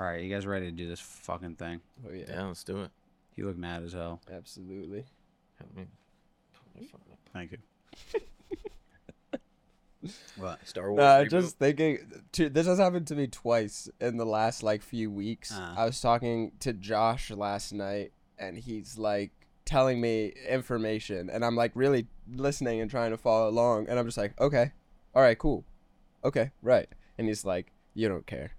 All right, you guys ready to do this fucking thing? Oh yeah. Yeah, let's do it. You look mad as hell. Absolutely. Help me put my phone up. Thank you. What? Star Wars reboot. Just thinking, this has happened to me twice in the last like few weeks. I was talking to Josh last night, and he's like telling me information, and I'm like really listening and trying to follow along, and I'm just like, okay, all right, cool, okay, right, and he's like, you don't care.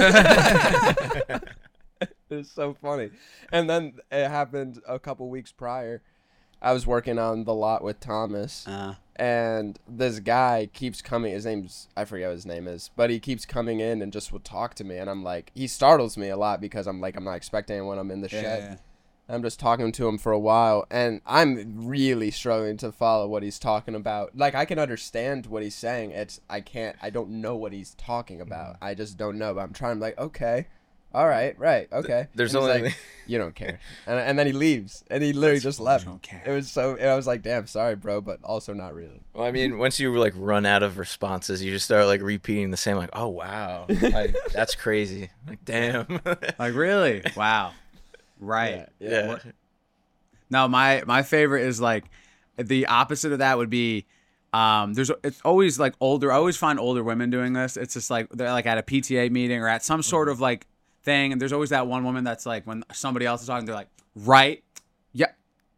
It's so funny. And then it happened a couple weeks prior. I was working on the lot with Thomas, and this guy keeps coming. I forget what his name is, but he keeps coming in and just would talk to me. And I'm like, he startles me a lot because I'm like, I'm not expecting it when I'm in the shed. Yeah. I'm just talking to him for a while, and I'm really struggling to follow what he's talking about. Like, I can understand what he's saying. I don't know what he's talking about. I just don't know, but I'm trying. I'm like, okay. All right, okay. There's and he's only like, you don't care, and then he leaves, and he literally just left. Don't care. It was so. I was like, damn, sorry, bro, but also not really. Well, I mean, once you like run out of responses, you just start like repeating the same. Like, oh wow, like, that's crazy. Like, damn. Like, really? Wow. Right. Yeah. No, my favorite is like the opposite of that would be it's always like older. I always find older women doing this. It's just like they're like at a PTA meeting or at some sort of like thing, and there's always that one woman that's like when somebody else is talking, they're like, right, yep,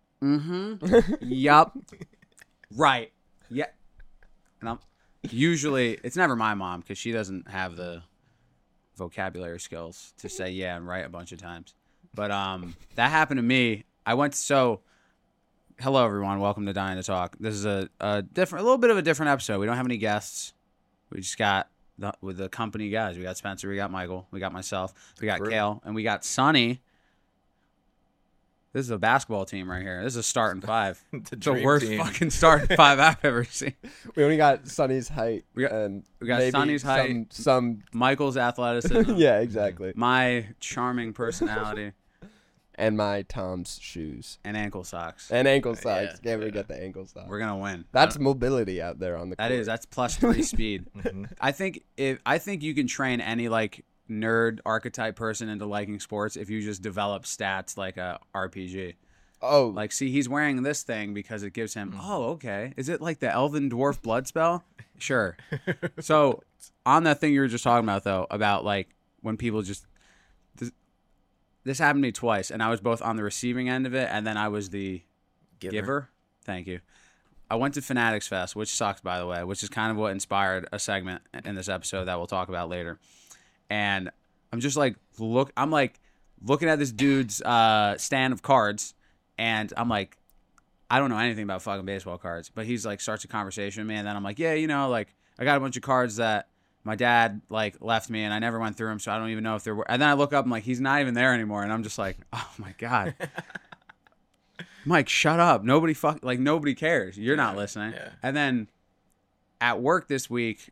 yup, right, yeah, and I'm usually it's never my mom because she doesn't have the vocabulary skills to say yeah and right a bunch of times, but that happened to me. Hello everyone, welcome to Dying to Talk. This is a little bit of a different episode. We don't have any guests. We just got with the company guys. We got Spencer, we got Michael, we got myself, we got Kale, and we got Sonny. This is a basketball team right here. This is a starting five. It's the worst fucking starting five I've ever seen. We only got Sonny's height. We got maybe Sonny's height, some Michael's athleticism. yeah, exactly. My charming personality. And my Tom's shoes. And ankle socks. And ankle socks. Can't forget the ankle socks. We're gonna win. That's mobility out there on the court. That's +3 speed. I think you can train any like nerd archetype person into liking sports if you just develop stats like a RPG. Oh, Like, see, he's wearing this thing because it gives him. Oh, okay. Is it like the Elven Dwarf blood spell? Sure. So on that thing you were just talking about though, about like when people just. This happened to me twice, and I was both on the receiving end of it, and then I was the giver. Thank you. I went to Fanatics Fest, which sucks, by the way, which is kind of what inspired a segment in this episode that we'll talk about later. And I'm just like, looking at this dude's stand of cards, and I'm like, I don't know anything about fucking baseball cards, but he's like starts a conversation with me, and then I'm like, yeah, like I got a bunch of cards that my dad like left me, and I never went through them, so I don't even know if there were. And then I look up, I'm like, he's not even there anymore, and I'm just like, oh my god, Mike, shut up! Nobody cares. You're not listening. Yeah. And then at work this week,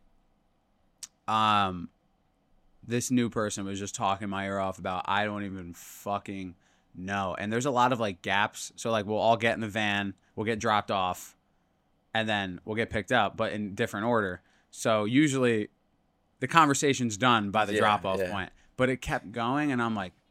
this new person was just talking my ear off about I don't even fucking know. And there's a lot of like gaps. So like we'll all get in the van, we'll get dropped off, and then we'll get picked up, but in different order. So usually the conversation's done by the drop-off point. But it kept going, and I'm like,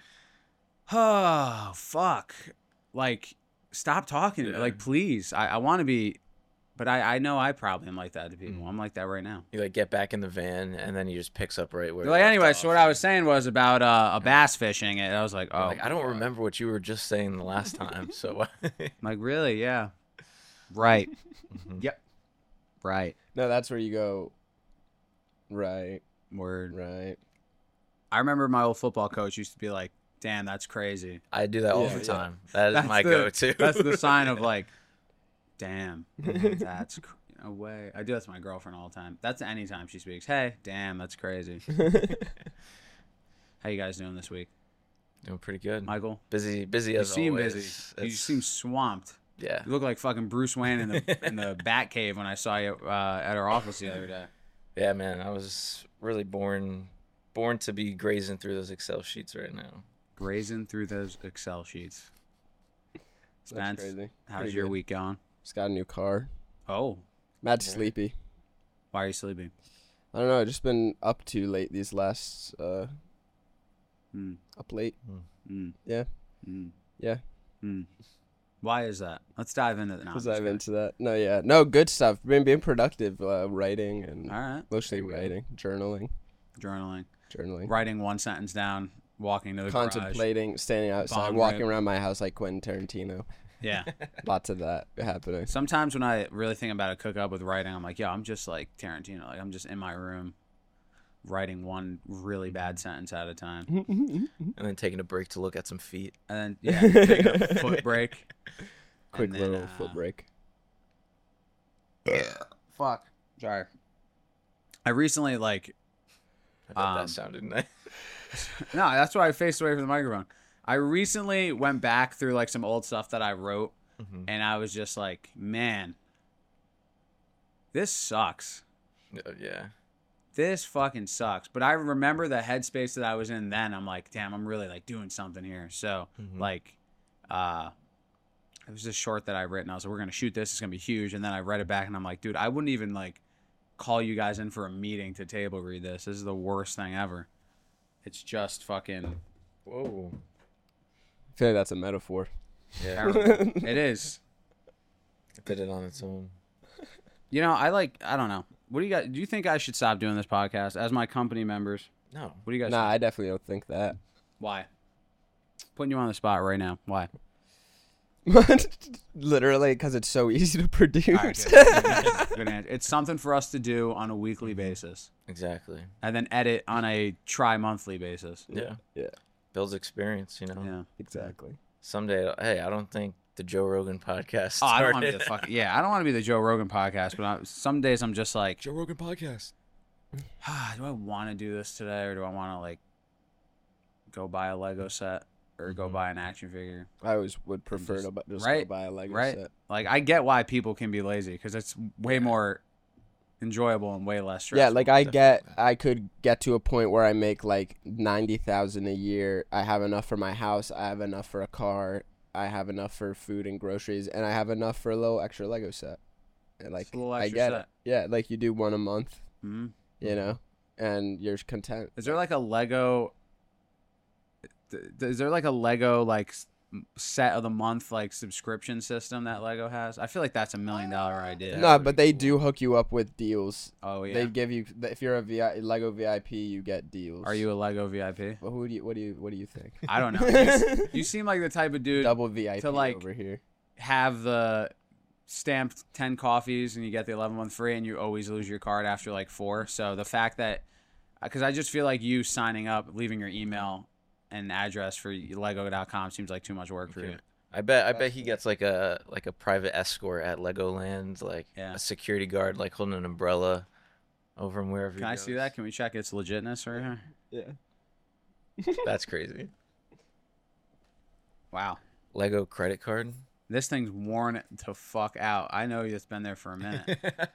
oh, fuck. Like, stop talking. Yeah. Like, please. I want to be... But I know I probably am like that to people. I'm like that right now. You like get back in the van, and then he just picks up right where. Like, anyway, so what I was saying was about a bass fishing, and I was like, oh. Like, I don't remember what you were just saying the last time, so. I'm like, really? Yeah. Right. Yep. Right. no, that's where you go. Right. Word. Right. I remember my old football coach used to be like, damn, that's crazy. I do that all the time. That is my go-to. That's the sign of like, damn, that's no way. I do that to my girlfriend all the time. That's any time she speaks. Hey, damn, that's crazy. How you guys doing this week? Doing pretty good. Michael? Busy You as seem always. busy. You seem swamped. Yeah. You look like fucking Bruce Wayne in the Batcave when I saw you at our office the other day. Yeah, man. I was really born to be grazing through those Excel sheets right now. Grazing through those Excel sheets. That's Spence, crazy. how's Pretty your good. week going? Just got a new car. Oh, Matt's sleepy. why are you sleeping? I don't know. I've just been up too late these last Up late. Mm. Yeah. Mm. Yeah. Mm. Why is that? Let's dive into that. Let's dive into that. No, yeah. No, good stuff. Being productive, writing and All right. mostly writing, journaling, writing one sentence down, walking to the contemplating, standing outside, Bomb walking rip. around my house like Quentin Tarantino. garage. Yeah. Lots of that happening. Sometimes when I really think about a cook up with writing, I'm like, yo, I'm just like Tarantino. Like I'm just in my room writing one really bad sentence at a time. And then taking a break to look at some feet. And then, yeah, take a foot break. Quick And then, little foot break. Fuck. Sorry. I recently, like, I thought that sounded nice. no, that's why I faced away from the microphone. I recently went back through, like, some old stuff that I wrote, and I was just like, man, this sucks. Yeah. This fucking sucks. But I remember the headspace that I was in then. I'm like, damn, I'm really, like, doing something here. So, like, it was this short that I written. I was like, we're going to shoot this. It's going to be huge. And then I read it back, and I'm like, dude, I wouldn't even, like, call you guys in for a meeting to table read this. This is the worst thing ever. It's just fucking Whoa. I feel like that's a metaphor. Yeah. terrible. It is. It did it on its own. You know, I don't know. What do you guys, do you think I should stop doing this podcast as my company members? No. What do you guys Nah, think? I definitely don't think that. Why? Putting you on the spot right now. Why? Literally, because it's so easy to produce. All right, good. Good answer. It's something for us to do on a weekly basis Exactly. and then edit on a tri-monthly basis. Yeah. Yeah, Builds experience, you know. Yeah. exactly. Someday, hey, I don't think the Joe Rogan podcast Oh, I started. don't want to be the fucking I don't want to be the Joe Rogan podcast, but some days I'm just like, Joe Rogan podcast. do I want to do this today, or do I want to like go buy a Lego set or go buy an action figure? I always would prefer just- to just right, go buy a Lego right. set. Like I get why people can be lazy because it's way more enjoyable and way less stressful. Yeah, like I could get to a point where I make like 90,000 a year. I have enough for my house. I have enough for a car. I have enough for food and groceries, and I have enough for a little extra Lego set. And like Just a little I extra get set. it. Yeah, like you do one a month, Mm-hmm. you know, and you're content. Is there like a Lego? Is there like a Lego like set of the month like subscription system that Lego has? I feel like that's $1 million idea. No, but they do hook you up with deals. Oh yeah. They give you if you're a Lego VIP, you get deals. Are you a Lego VIP? Well, what do you think? I don't know. You seem like the type of dude Double VIP to, like, over here. have the stamped 10 coffees and you get the 11th month free and you always lose your card after like 4. So the fact that, because I just feel like you signing up, leaving your email and address for Lego.com seems like too much work for you. I bet he gets like a private escort at Legoland, like Yeah. a security guard like holding an umbrella over him wherever Can he I goes. see that? Can we check its legitness right here? Yeah. That's crazy. Wow. Lego credit card. This thing's worn to fuck out. I know it's been there for a minute.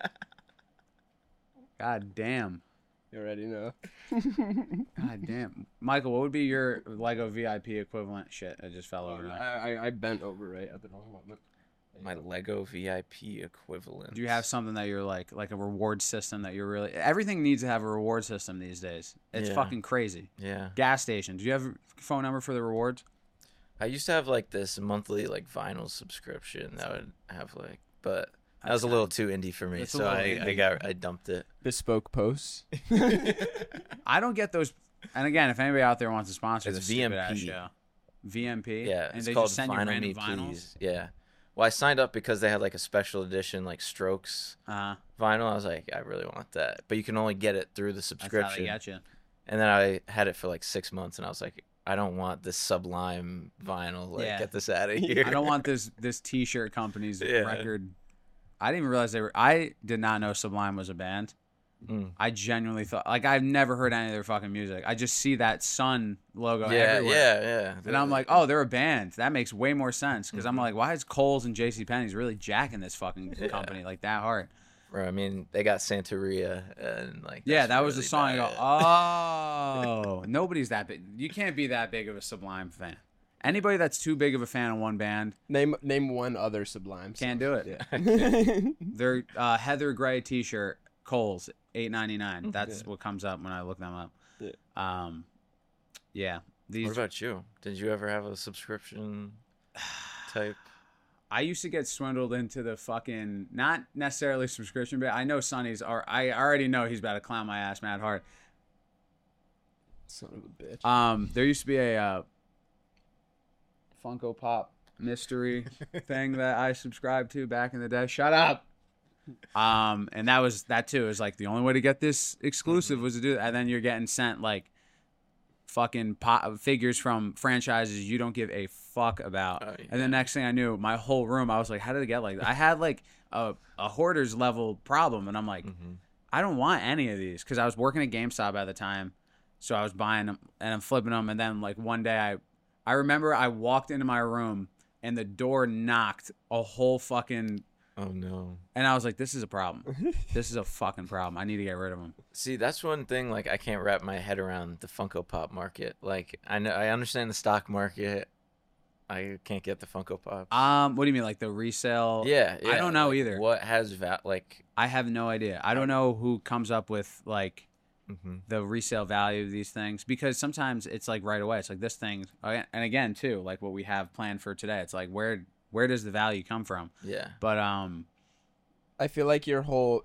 God damn. You already know. God damn. Michael, what would be your Lego VIP equivalent? Shit, I just fell over. I bent over right at the wrong moment. My Lego VIP equivalent. Do you have something that you're like a reward system that you're really... Everything needs to have a reward system these days. It's Yeah. fucking crazy. Yeah. Gas station. Do you have a phone number for the rewards? I used to have like this monthly like vinyl subscription that would have like, but that was a little too indie for me, That's a so little I dumped it. Bespoke posts. I don't get those. And again, if anybody out there wants to sponsor It's this stupid-ass VMP. show. VMP? Yeah, And it's they called just send you Vinyl random Me vinyls? Please. Yeah. Well, I signed up because they had like a special edition like Strokes vinyl. I was like, I really want that, but you can only get it through the That's how they subscription. get you. And then I had it for like 6 months, and I was like, I don't want this Sublime vinyl. Like, Yeah. get this out of here. I don't want this T-shirt company's Yeah. record. I didn't even realize they were. I did not know Sublime was a band. Mm. I genuinely thought, like, I've never heard any of their fucking music. I just see that Sun logo Yeah, everywhere. yeah. And I'm like, oh, they're a band. That makes way more sense. Because Mm-hmm. I'm like, why is Kohl's and JCPenney's really jacking this fucking Yeah. company like that hard? Bro, I mean, they got Santeria and like. Yeah, that's that was the really song. I go, bad. oh, nobody's that big. You can't be that big of a Sublime fan. Anybody that's too big of a fan of one band Name one other Sublime. can't do it. Yeah. Their Heather Gray T-shirt, Kohl's, $8.99. That's what comes up when I look them up. Yeah. Yeah. These, What about you? Did you ever have a subscription type? I used to get swindled into the fucking, not necessarily subscription, but I know Sonny's, I already know he's about to clown my ass mad hard. Son of a bitch. There used to be a Funko Pop mystery thing that I subscribed to back in the day. Shut up. And that too is like the only way to get this exclusive was to do that. And then you're getting sent like fucking figures from franchises you don't give a fuck about. Oh, yeah. And the next thing I knew, my whole room, I was like, how did it get like that? I had like a hoarder's level problem, and I'm like, I don't want any of these, because I was working at GameStop at the time, so I was buying them and I'm flipping them. And then like one day I remember I walked into my room and the door knocked a whole fucking. Oh no. And I was like, this is a problem. This is a fucking problem. I need to get rid of them. See, that's one thing, like, I can't wrap my head around the Funko Pop market. Like, I understand the stock market. I can't get the Funko Pops. What do you mean, like the resale? Yeah. I don't know like, either. What has like? I have no idea. I don't know who comes up with like the resale value of these things, because sometimes it's like right away. It's like this thing, and again too, like what we have planned for today. It's like where does the value come from? Yeah. But I feel like your whole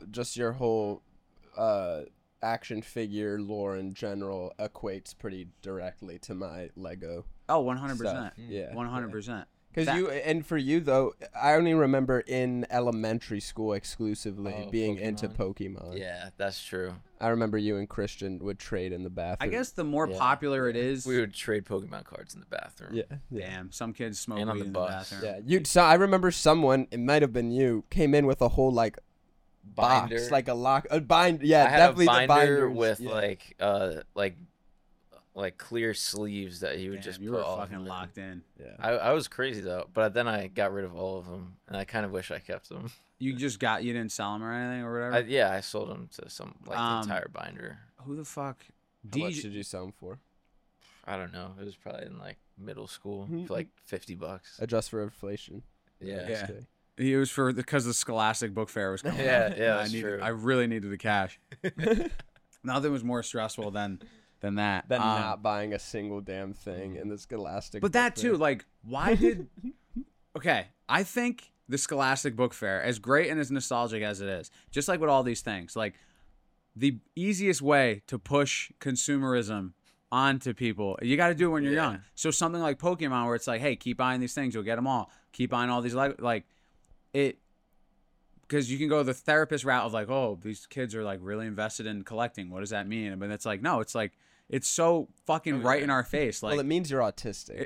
action figure lore in general equates pretty directly to my Lego. Oh, 100%. Yeah. 100%. Because for you though, I only remember in elementary school exclusively being Pokemon. into Pokemon. Yeah, that's true. I remember you and Christian would trade in the bathroom. I guess the more popular it is, we would trade Pokemon cards in the bathroom. Yeah. Damn, some kids smoke And on weed the in bus. the bathroom. Yeah. So I remember someone, it might have been you, came in with a whole like Binder. box, like a bind. Yeah, I had definitely a binder the binders. with yeah. like clear sleeves that you would Damn, just you put were all fucking of them. locked in. Yeah. I was crazy though, but then I got rid of all of them, and I kind of wish I kept them. You didn't sell them or anything or whatever? I sold them to some the entire binder. Who the fuck? How much did you sell them for? I don't know. It was probably in like middle school for like $50. Adjust for inflation. Yeah. Yeah. It was because the Scholastic Book Fair was coming. Yeah, up. yeah, that's true. I really needed the cash. Nothing was more stressful than that. Than not buying a single damn thing in the Scholastic. But that too, like, why did? Okay, I think the Scholastic Book Fair, as great and as nostalgic as it is, just like with all these things, like the easiest way to push consumerism onto people, you got to do it when you're young. So something like Pokemon, where it's like, hey, keep buying these things, you'll get them all. Keep buying all these like it. Because you can go the therapist route of like, oh, these kids are like really invested in collecting. What does that mean? But it's like, no, it's like, it's so fucking right in our face. Like, well, it means you're autistic.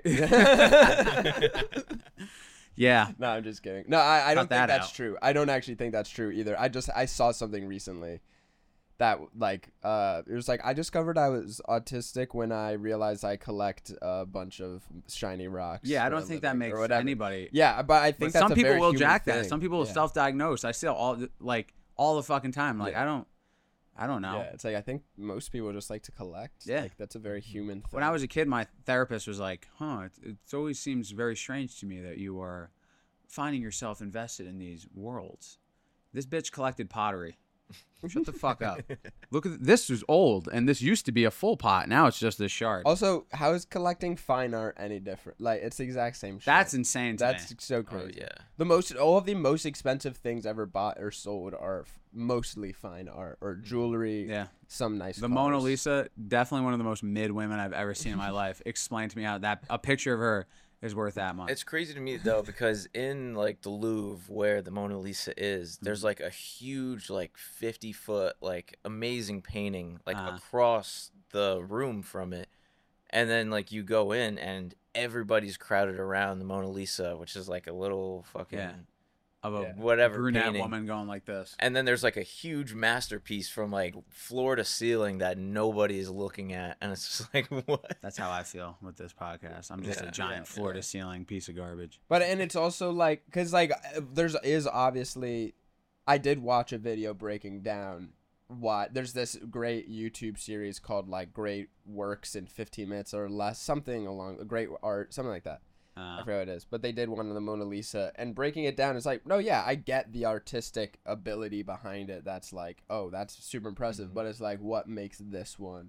Yeah. No, I'm just kidding. No, I don't think that's out. true. I don't actually think that's true either. I saw something recently that like it was like I discovered I was autistic when I realized I collect a bunch of shiny rocks. Yeah, I don't think that makes anybody. Yeah, but I think But that's some a people very will human jack that. thing. Some people will self-diagnose. I see all the fucking time. Like, Yeah. I don't know. Yeah, it's like I think most people just like to collect. Yeah. Like that's a very human thing. When I was a kid, my therapist was like, it always seems very strange to me that you are finding yourself invested in these worlds. This bitch collected pottery. Shut the fuck up. Look at this. Was old, and this used to be a full pot. Now it's just this shard. Also, how is collecting fine art any different? Like it's the exact same shit. That's insane to That's me. so crazy. yeah. All of the most expensive things ever bought or sold are mostly fine art or jewelry. Yeah. Some nice. The Mona Lisa, definitely one of the most mid women I've ever seen in my life. Explain to me how a picture of her is worth that much. It's crazy to me though, because in like the Louvre where the Mona Lisa is, there's like a huge like 50-foot like amazing painting like across the room from it, and then like you go in and everybody's crowded around the Mona Lisa, which is like a little fucking of a whatever brunette painting. woman going like this. And then there's like a huge masterpiece from like floor to ceiling that nobody is looking at, and it's just like, what? That's how I feel with this podcast. I'm just a giant floor to ceiling piece of garbage. But and it's also like because like is obviously, I did watch a video breaking down why there's this great YouTube series called like Great Works in 15 Minutes or Less, something along great art, something like that. I forget what it is, but they did one of the Mona Lisa, and breaking it down is like, no, yeah, I get the artistic ability behind it. That's like, oh, that's super impressive, but it's like, what makes this one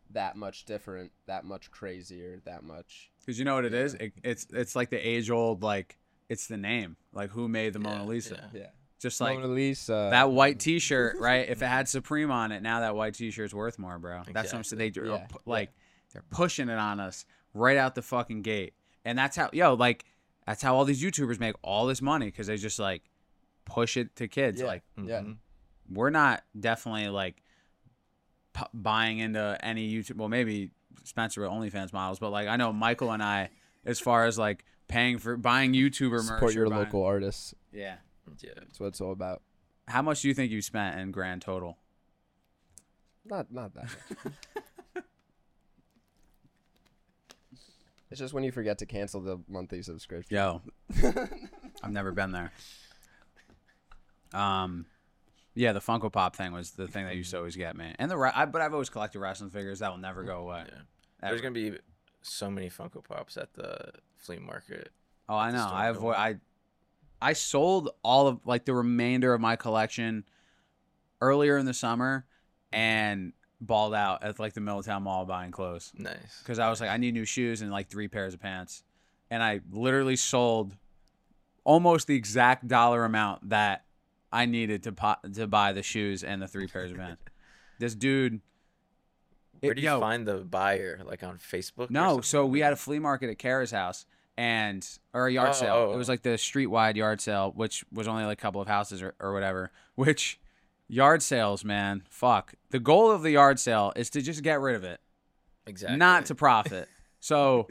that much different, that much crazier, that much. Because you know what it is? It's like the age old, like, it's the name. Like, who made the Mona Lisa? Yeah. Just like Mona Lisa. that white T-shirt, right? If it had Supreme on it, now that white T-shirt's worth more, bro. That's what I'm saying. They're pushing it on us right out the fucking gate, and that's how that's how all these YouTubers make all this money, because they just like push it to kids. Yeah. Like, Yeah. we're not definitely like buying into any YouTube. Well, maybe Spencer with OnlyFans models, but like I know Michael and I, as far as like paying for buying YouTuber merch, Support your local artists. Yeah. Yeah. That's what it's all about. How much do you think you spent in grand total? Not that much. It's just when you forget to cancel the monthly subscription. Yo, I've never been there. Yeah, the Funko Pop thing was the thing that used to always get me, and but I've always collected wrestling figures that will never go away. Yeah. There's gonna be so many Funko Pops at the flea market. Oh, I know. I sold all of like the remainder of my collection earlier in the summer, and balled out at like the Middletown Mall buying clothes. Nice. Because I was like, I need new shoes and like 3 pairs of pants, and I literally sold almost the exact dollar amount that I needed to buy the shoes and the 3 pairs of pants. This dude. Where do you find the buyer? Like on Facebook? No, so we had a flea market at Kara's house, or a yard sale. It was like the street-wide yard sale, which was only like a couple of houses or whatever. Which yard sales, man, fuck. The goal of the yard sale is to just get rid of it, exactly, not to profit. So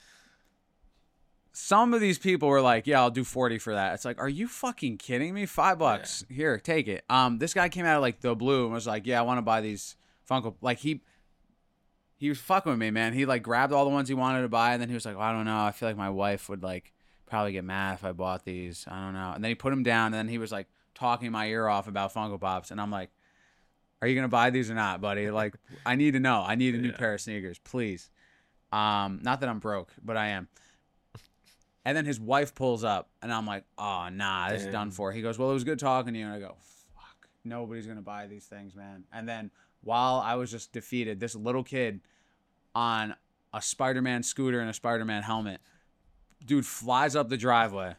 some of these people were like, "Yeah, I'll do 40 for that." It's like, are you fucking kidding me? $5 here, take it. This guy came out of like the blue and was like, "Yeah, I want to buy these Funko." Like he was fucking with me, man. He like grabbed all the ones he wanted to buy, and then he was like, I don't know. I feel like my wife would like probably get mad if I bought these. I don't know. And then he put them down, and then he was like talking my ear off about Funko Pops, and I'm like, are you gonna buy these or not, buddy? Like, I need to know. I need a new pair of sneakers, please. Not that I'm broke, but I am. And then his wife pulls up, and I'm like, oh nah, this is done for. He goes, well, it was good talking to you, and I go, fuck, nobody's gonna buy these things, man. And then while I was just defeated, this little kid on a Spider-Man scooter and a Spider-Man helmet, dude flies up the driveway,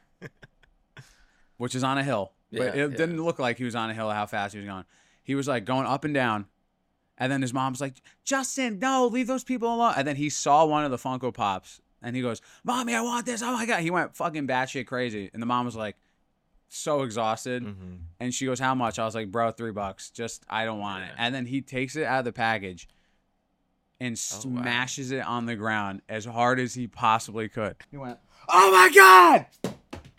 which is on a hill, but it didn't look like he was on a hill how fast he was going. He was like going up and down, and then his mom's like, Justin, no, leave those people alone. And then he saw one of the Funko Pops, and he goes, Mommy, I want this. Oh my God. He went fucking batshit crazy. And the mom was like, so exhausted. Mm-hmm. And she goes, how much? I was like, bro, $3. Just, I don't want it. And then he takes it out of the package and smashes it on the ground as hard as he possibly could. He went, oh my God!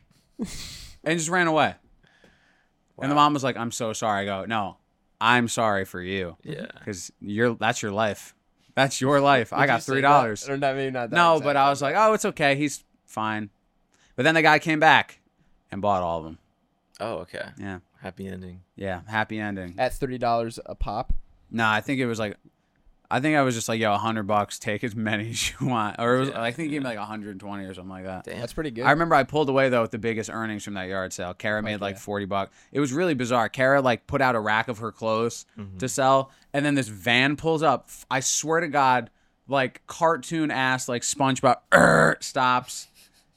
And just ran away. Wow. And the mom was like, I'm so sorry. I go, no, I'm sorry for you. Yeah. Because that's your life. That's your life. I got $3. Or not, maybe not that. No, but I was like, oh, it's okay. He's fine. But then the guy came back and bought all of them. Oh, okay. Yeah. Happy ending. Yeah, happy ending. At $30 a pop? No, I think it was like, I was just like, yo, $100, take as many as you want. Or it was, I think he gave me like 120 or something like that. Damn. That's pretty good. I remember I pulled away though with the biggest earnings from that yard sale. Kara made like $40. It was really bizarre. Kara like put out a rack of her clothes to sell, and then this van pulls up. I swear to God, like cartoon ass, like SpongeBob stops,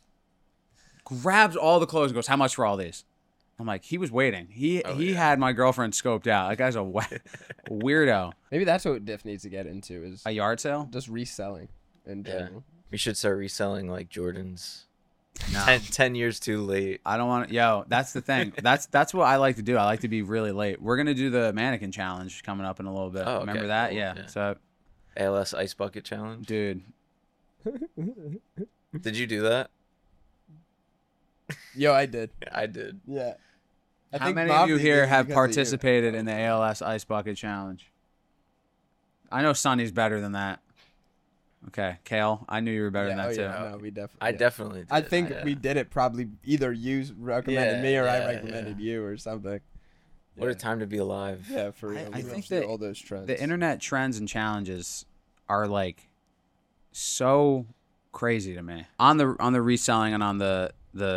grabs all the clothes, and goes, "How much for all these?" I'm like, he was waiting. He had my girlfriend scoped out. That guy's a weirdo. Maybe that's what Diff needs to get into is A yard sale? just reselling in general. We should start reselling like Jordans. No. 10 years too late. I don't want to. Yo, that's the thing. That's what I like to do. I like to be really late. We're gonna do the mannequin challenge coming up in a little bit. Oh, okay, remember that? cool. Yeah. So, ALS Ice Bucket Challenge. dude, Did you do that? Yo, I did. I did. Yeah. how many of you here have participated in the ALS Ice Bucket Challenge? I know Sonny's better than that. Okay, Kale, I knew you were better than that too. No, we definitely. I definitely did. I think we did it probably either you recommended me or I recommended you or something. What a time to be alive. Yeah, for real. I think that all those trends. The internet trends and challenges are like so crazy to me. On the reselling and on the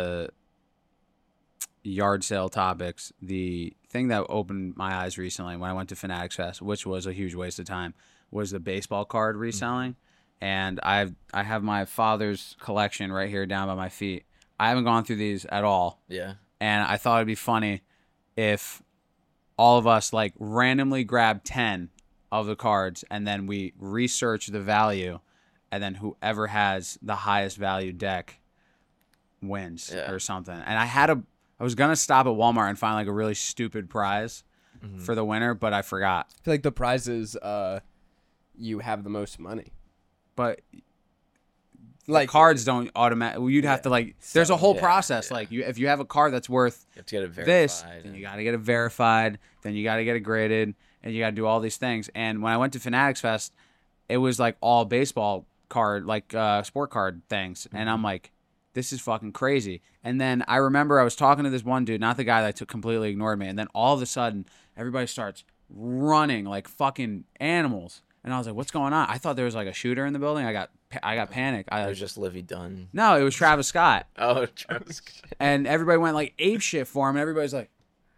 yard sale topics, the thing that opened my eyes recently when I went to Fanatics Fest, which was a huge waste of time, was the baseball card reselling, and I have my father's collection right here down by my feet. I haven't gone through these at all. Yeah. And I thought it'd be funny if all of us like randomly grab 10 of the cards and then we research the value, and then whoever has the highest value deck wins or something. And I was gonna stop at Walmart and find like a really stupid prize for the winner, but I forgot. I feel like the prize is you have the most money. But Like cards don't automatically. You'd have to like. There's a whole Yeah, process. yeah. Like if you have a card that's worth You have to get it verified. this, then you got to get it verified. Then you got to get it graded, and you got to do all these things. And when I went to Fanatics Fest, it was like all baseball card, like sport card things, and I'm like, this is fucking crazy. And then I remember I was talking to this one dude, not the guy that completely ignored me, and then all of a sudden everybody starts running like fucking animals, and I was like, what's going on? I thought there was like a shooter in the building. I got panicked. It was just Livy Dunn. No, it was Travis Scott. Oh, Travis. And everybody went like ape shit for him, and everybody's like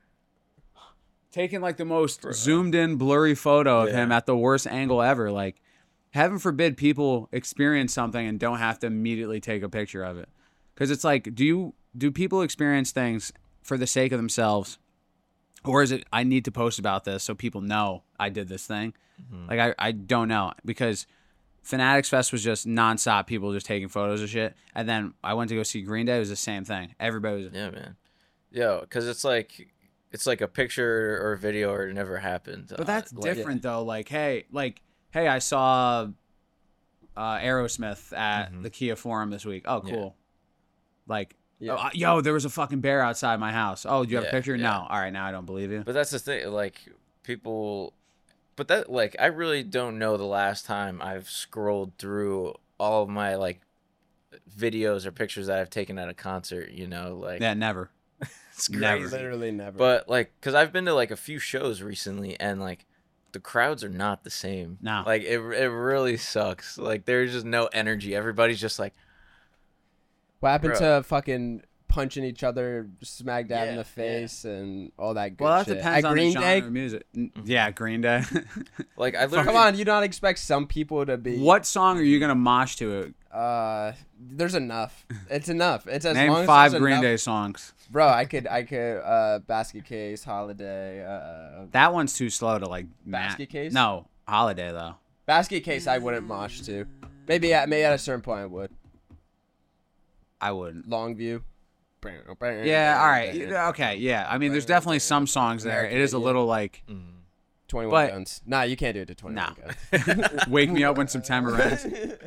taking like the most zoomed in blurry photo of him at the worst angle ever. Like, heaven forbid people experience something and don't have to immediately take a picture of it. Because it's like, do people experience things for the sake of themselves, or is it I need to post about this so people know I did this thing? Like I don't know, because Fanatics Fest was just nonstop people just taking photos of shit. And then I went to go see Green Day. It was the same thing. Everybody was Yeah, man. Yo, because it's like a picture or a video or it never happened. But that's different though. Like, hey, I saw Aerosmith at the Kia Forum this week. Oh, cool. Yeah. Like, yo, there was a fucking bear outside my house. Oh, do you have a picture? Yeah. No. All right, now I don't believe you. But that's the thing. Like, people. But that, like, I really don't know the last time I've scrolled through all of my, like, videos or pictures that I've taken at a concert, you know? Like, Yeah, never. it's never. crazy. literally never. But, like, because I've been to, like, a few shows recently, and, like, the crowds are not the same. No. Like, it really sucks. Like, there's just no energy. Everybody's just like, what happened Bro. to fucking punching each other smack dab in Yeah, the face and all that good Well, that shit? depends At on Green the Day? genre of music. Yeah, Green Day. like, I literally. Come on, you don't expect some people to be. What song are you gonna mosh to? There's enough. It's enough. It's as Name long 5 as there's Green enough. Day songs. Bro, I could. Basket Case, Holiday. That one's too slow to like. Basket Case? No, Holiday though. Basket Case, I wouldn't mosh to. Maybe at a certain point I would. I wouldn't. Longview. Yeah, all right. Okay, yeah. I mean, there's definitely some songs there. It is a little like 21 But- Guns. Nah, you can't do it to 21 Nah. Guns. Wake Me Up When September Ends.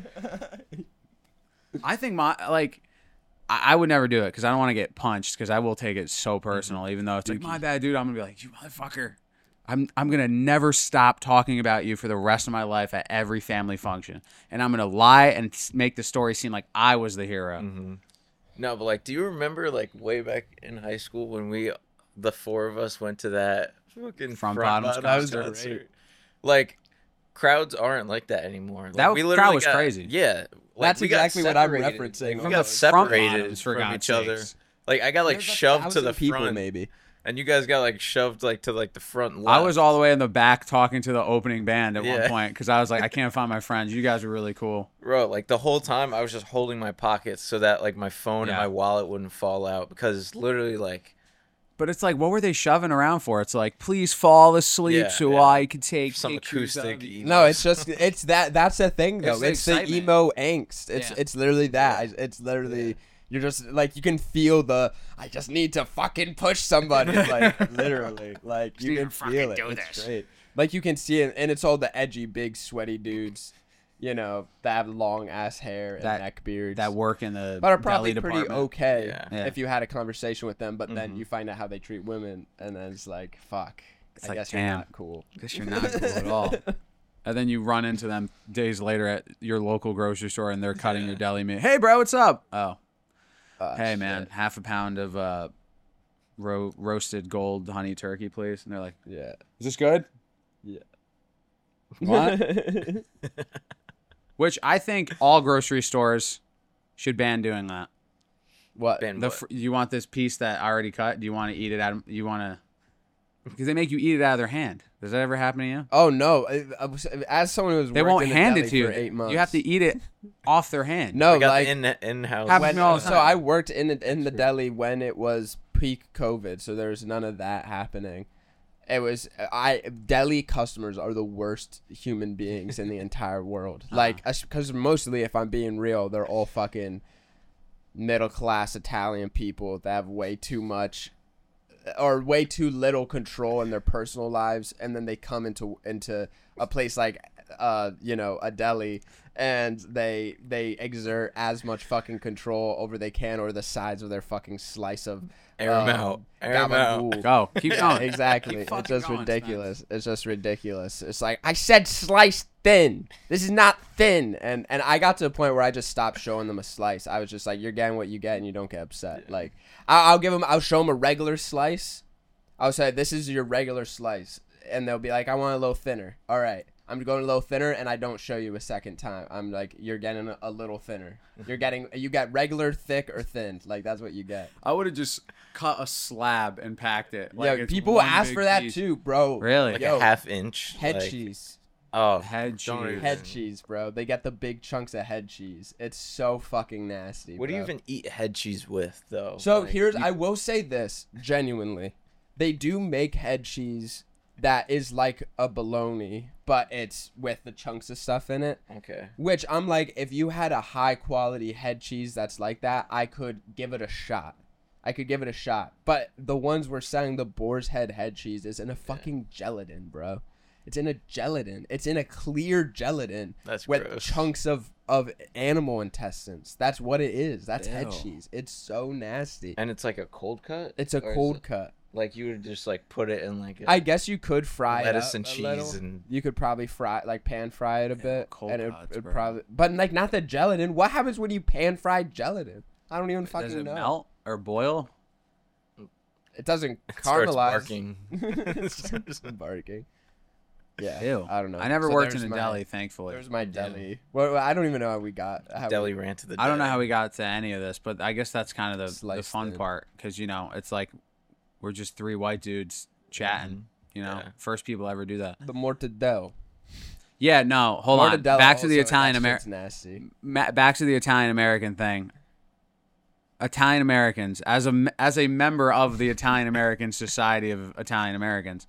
I think I would never do it because I don't want to get punched, because I will take it so personal, even though it's like, my bad, dude. I'm gonna be like, you motherfucker. I'm gonna never stop talking about you for the rest of my life at every family function, and I'm gonna lie and make the story seem like I was the hero. No, but like, do you remember like way back in high school when the 4 of us went to that fucking Front Front Bottoms Bottoms concert? concert? Like, crowds aren't like that anymore. Like, That we crowd literally was got- crazy. Yeah, like, That's we got exactly what I'm separated. referencing. We From got the front separated bottoms, for from God's each other. sakes. Like, I got like There's, shoved to the 1,000 people, front, maybe. and you guys got like shoved like to like the front left. I was all the way in the back talking to the opening band at one Yeah. point because I was like, I can't find my friends. You guys are really cool. Bro, like the whole time I was just holding my pockets so that like my phone and Yeah. my wallet wouldn't fall out, because literally like But it's like, what were they shoving around for? It's like, please fall asleep Yeah, so yeah. I can take some pictures acoustic. of you. emo. No, it's just that's the thing though. It's the It's the excitement. emo angst. Yeah. It's literally that. It's literally you're just like, you can feel I just need to fucking push somebody, like literally, like you need can to fucking feel it. do It's this. great. Like you can see it, and it's all the edgy, big, sweaty dudes, you know, that have long ass hair and That- neck beards. That work in the but are probably deli pretty department. okay Yeah. if you had a conversation with them. But then you find out how they treat women, and then it's like, fuck. I like, guess damn. you're not cool. Guess you're not cool at all. And then you run into them days later at your local grocery store, and they're cutting your deli meat. Hey, bro, what's up? Oh, hey, man, shit. half a pound of roasted gold honey turkey, please. And they're like, Yeah. is this good? Yeah. What? Which I think all grocery stores should ban doing that. What? Ben, The what? you want this piece that I already cut? Do you want to eat it out? You want to? Because they make you eat it out of their hand. Does that ever happen to you? Oh no! As someone who was They worked won't in a hand deli it to you. for 8 months, You have to eat it off their hand. No, They got like the in-house. Happens to me all the so time. I worked in the deli when it was peak COVID, so there was none of that happening. It was deli customers are the worst human beings in the entire world. Like, because mostly, if I'm being real, they're all fucking middle class Italian people that have way too much or way too little control in their personal lives, and then they come into a place like a deli, and they exert as much fucking control over they can or the sides of their fucking slice of Air 'em out. Air 'em out. gabagool. Go. Keep going. Exactly. Keep It's fucking just going, ridiculous. It's just ridiculous. It's like, I said slice thin. This is not thin. And I got to a point where I just stopped showing them a slice. I was just like, you're getting what you get and you don't get upset. Like, I'll show them a regular slice. I'll say, this is your regular slice. And they'll be like, I want a little thinner. All right. I'm going a little thinner, and I don't show you a second time. I'm like, you're getting a little thinner. You get regular, thick, or thin. Like, that's what you get. I would have just cut a slab and packed it. Like, yeah, people ask for that too, bro. Really? Like Yo, a half-inch. head like, cheese. Oh, Head cheese. don't even- Head cheese, bro. They get the big chunks of head cheese. It's so fucking nasty. What do you bro. even eat head cheese with, though? So Like, I will say this genuinely, they do make head cheese that is like a bologna, but it's with the chunks of stuff in it. Okay. Which I'm like, if you had a high quality head cheese that's like that, I could give it a shot. But the ones we're selling, the boar's head cheese, is in a fucking gelatin, bro. It's in a gelatin. It's in a clear gelatin. That's with gross. chunks of animal intestines. That's what it is. That's head Ew. cheese. It's so nasty. And it's like a cold cut? It's a Or is cold it- cut. Like, you would just, like, put it in, like, a I guess you could fry lettuce it up and a cheese little. and... You could probably pan fry it a bit, cold and cuts, it'd bro. probably, but like not the gelatin. What happens when you pan fry gelatin? I don't even fucking Does it know. melt or boil? It doesn't starts caramelize. barking. It starts barking. Yeah. Ew. I don't know. I never So worked in there's a my- deli, thankfully. There's my deli. Well, I don't even know how we got. Deli ran to the I don't know deli. how we got to any of this, but I guess that's kind of the Sliced fun thin. part because, it's like we're just three white dudes chatting, Yeah. First people ever do that. The mortadella. Yeah, no, hold on. Mortadella Back to the also, Italian that American. shit's nasty. Back to the Italian American thing. Italian Americans, as a member of the Italian American Society of Italian Americans,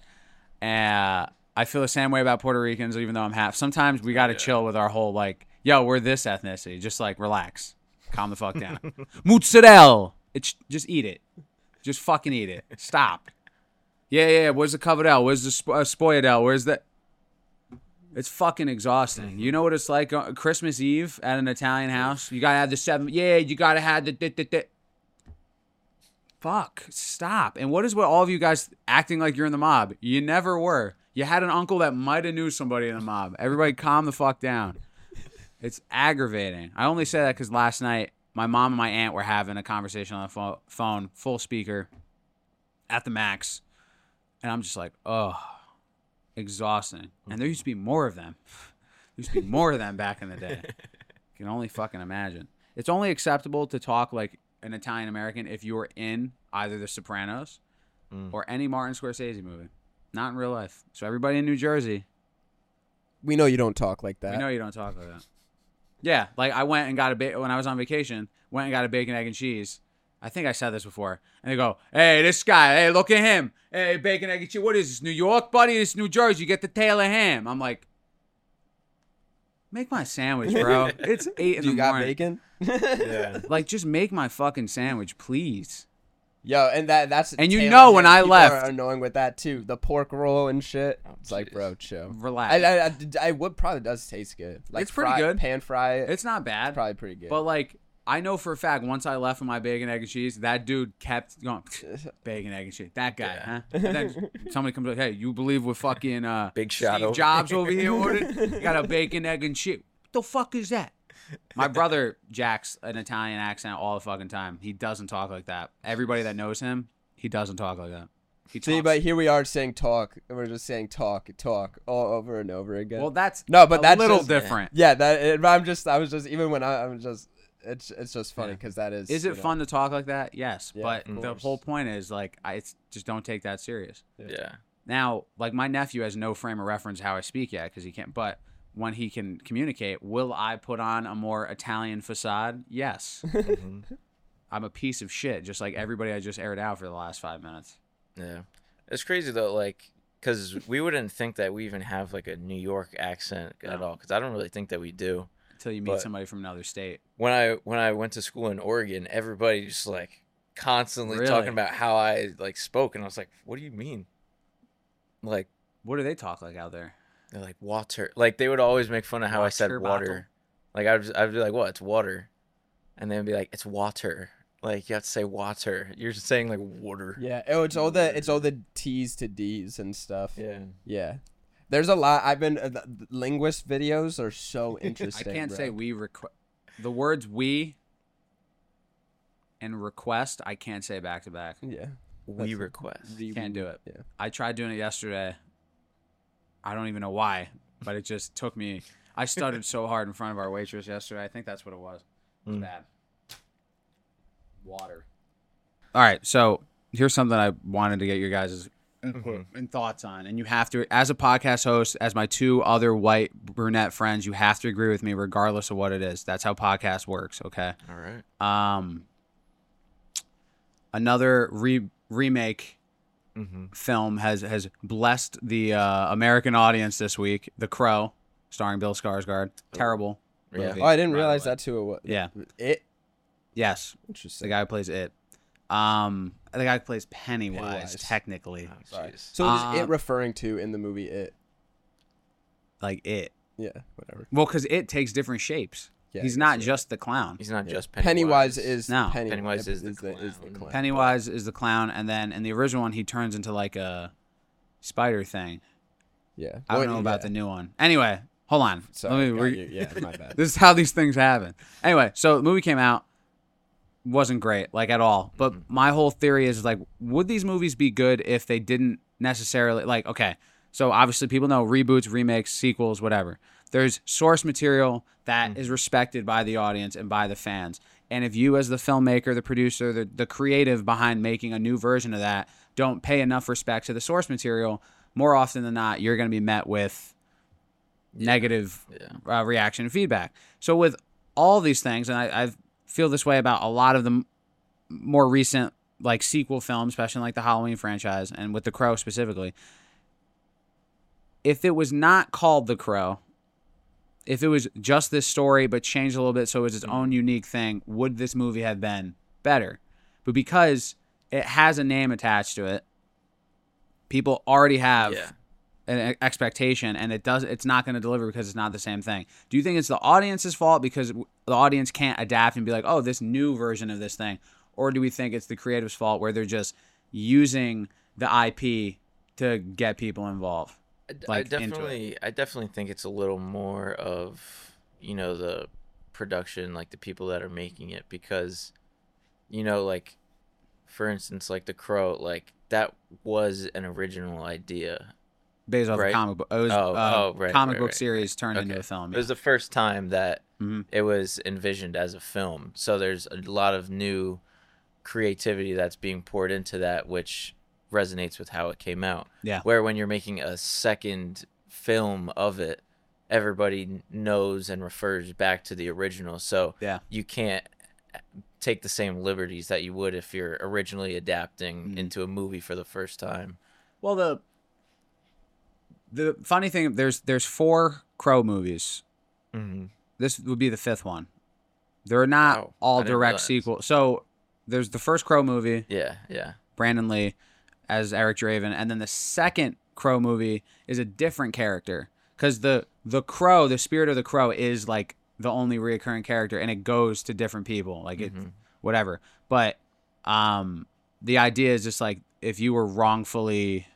I feel the same way about Puerto Ricans, even though I'm half. Sometimes we got to chill with our whole yo, we're this ethnicity. Just relax, calm the fuck down. Mozzarella. It's just eat it. Just fucking eat it. Stop. Yeah. Where's the cavadel? Where's the spogliatelle? Where's the? It's fucking exhausting. You know what it's like on Christmas Eve at an Italian house? You gotta have the 7. Yeah, you gotta have the. Fuck. Stop. And what is with all of you guys acting like you're in the mob? You never were. You had an uncle that might have knew somebody in the mob. Everybody calm the fuck down. It's aggravating. I only say that because last night my mom and my aunt were having a conversation on the phone, full speaker, at the max. And I'm just like, oh, exhausting. And there used to be more of them. There used to be more of them back in the day. You can only fucking imagine. It's only acceptable to talk like an Italian American if you're in either The Sopranos or any Martin Scorsese movie. Not in real life. So everybody in New Jersey, We know you don't talk like that. we know you don't talk like that. Yeah, like I went and got when I was on vacation, went and got a bacon, egg, and cheese. I think I said this before. And they go, hey, this guy, hey, look at him. Hey, bacon, egg, and cheese. What is this, New York, buddy? This is New Jersey. You get the tail of ham. I'm like, make my sandwich, bro. It's 8 in Do the you got morning. bacon? Yeah. Like, just make my fucking sandwich, please. Yo, and that's And you tail know of when ham. I People left- are annoying with that too. The pork roll and shit. Oh, It's like, jeez. bro, chill. Relax. I would probably does taste good. Like It's pretty good. Pan fry it. It's not bad. probably pretty good. But, like, I know for a fact once I left with my bacon, egg, and cheese, that dude kept going, bacon, egg, and cheese. That guy, huh? And then somebody comes like, hey, you believe with fucking Big shot Steve over Jobs over here ordered? You got a bacon, egg, and cheese. What the fuck is that? My brother jacks an Italian accent all the fucking time. He doesn't talk like that. Everybody that knows him, he doesn't talk like that. He See, talks- but here we are saying talk. And we're just saying talk all over and over again. well, that's no, but a that's little just, different. Yeah, I was just even when I'm just it's just funny because that is. Is it fun to talk like that? Yes, Yeah, but of the course. whole point is like, it's just don't take that serious. Yeah. Now, like my nephew has no frame of reference how I speak yet because he can't. But when he can communicate, will I put on a more Italian facade? Yes. I'm a piece of shit, just like everybody I just aired out for the last 5 minutes. Yeah, it's crazy though, like because we wouldn't think that we even have like a New York accent at all, because I don't really think that we do. Until you meet somebody from another state. When I went to school in Oregon, everybody just like constantly Really? talking about how I like spoke, and I was like, "What do you mean?" Like, what do they talk like out there? they're like water. Like they would always make fun of how I said water. Like I'd be like, "What? It's water," and they'd be like, "It's water." Like you have to say water. You're just saying like water. Yeah. Oh, it's all the T's to D's and stuff. Yeah. Yeah. There's a lot. I've been linguist videos are so interesting. I can't bro. say the words we and request. I can't say back to back. Yeah. We request. Can't do it. Yeah. I tried doing it yesterday. I don't even know why, but it just took me. I stuttered so hard in front of our waitress yesterday. I think that's what it was. It was bad. Water. All right, so here's something I wanted to get your guys' input and thoughts on. And you have to, as a podcast host, as my two other white brunette friends, you have to agree with me regardless of what it is. That's how podcast works, okay? All right. Another remake film has blessed the American audience this week. The Crow, starring Bill Skarsgård. Terrible movie. Oh, I didn't realize that too. Yeah. It. Yes. Interesting. The guy who plays it. The guy who plays Pennywise. Technically. Oh, jeez. So is it referring to in the movie It? Like it. Yeah, whatever. Well, because it takes different shapes. Yeah, He's I not guess, just the clown. He's not just Pennywise is No. Pennywise is the clown. Pennywise is the clown, and then in the original one, he turns into like a spider thing. Yeah. I don't know about the new one. Anyway, hold on. Sorry. Yeah, my bad. This is how these things happen. Anyway, so the movie came out. Wasn't great, like at all. But my whole theory is like, would these movies be good if they didn't necessarily like? Okay, so obviously people know reboots, remakes, sequels, whatever. There's source material that is respected by the audience and by the fans. And if you, as the filmmaker, the producer, the creative behind making a new version of that, don't pay enough respect to the source material, more often than not, you're going to be met with negative reaction and feedback. So with all these things, and I feel this way about a lot of the more recent like sequel films, especially like the Halloween franchise and with The Crow specifically. If it was not called The Crow, if it was just this story but changed a little bit so it was its own unique thing, would this movie have been better? But because it has a name attached to it, people already have an expectation, and it's not going to deliver because it's not the same thing. Do you think it's the audience's fault because the audience can't adapt and be like, oh, this new version of this thing? Or do we think it's the creative's fault where they're just using the IP to get people involved? I definitely think it's a little more of, the production, like the people that are making it, because, like, for instance, like The Crow, like that was an original idea. Based off a comic book. It was comic book series turned into a film. It was the first time that it was envisioned as a film. So there's a lot of new creativity that's being poured into that, which resonates with how it came out. Yeah. Where when you're making a second film of it, everybody knows and refers back to the original. So you can't take the same liberties that you would if you're originally adapting into a movie for the first time. Well, the funny thing, there's 4 Crow movies. This would be the 5th one. They're not all direct sequels. So there's the first Crow movie. Yeah. Brandon Lee as Eric Draven, and then the second Crow movie is a different character because the Crow, the spirit of the Crow, is like the only reoccurring character, and it goes to different people, like it, whatever. But the idea is just like if you were wrongfully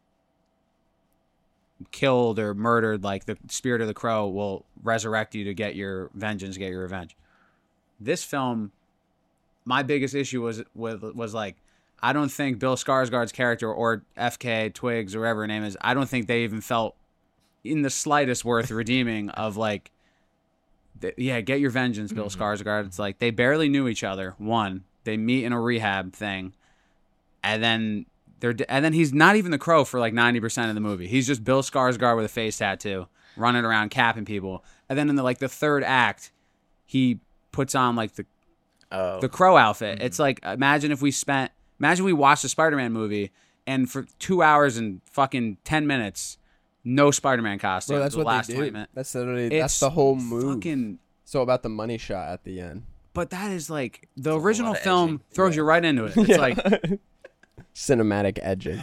killed or murdered, like the spirit of the Crow will resurrect you to get your vengeance, get your revenge. This film, my biggest issue was like, I don't think Bill Skarsgård's character or FK Twigs or whatever her name is, I don't think they even felt in the slightest worth redeeming of like, get your vengeance, Bill Skarsgård. It's like they barely knew each other. One, they meet in a rehab thing, and then And then he's not even the Crow for like 90% of the movie. He's just Bill Skarsgård with a face tattoo, running around capping people. And then in the third act, he puts on like the Crow outfit. It's like, imagine we watched a Spider-Man movie and for 2 hours and fucking 10 minutes, no Spider-Man costume. Bro, that's what last they 20 do. minutes. That's literally that's the whole move. Fucking, so about the money shot at the end. but that is like the original film throws you right into it. It's like cinematic edging.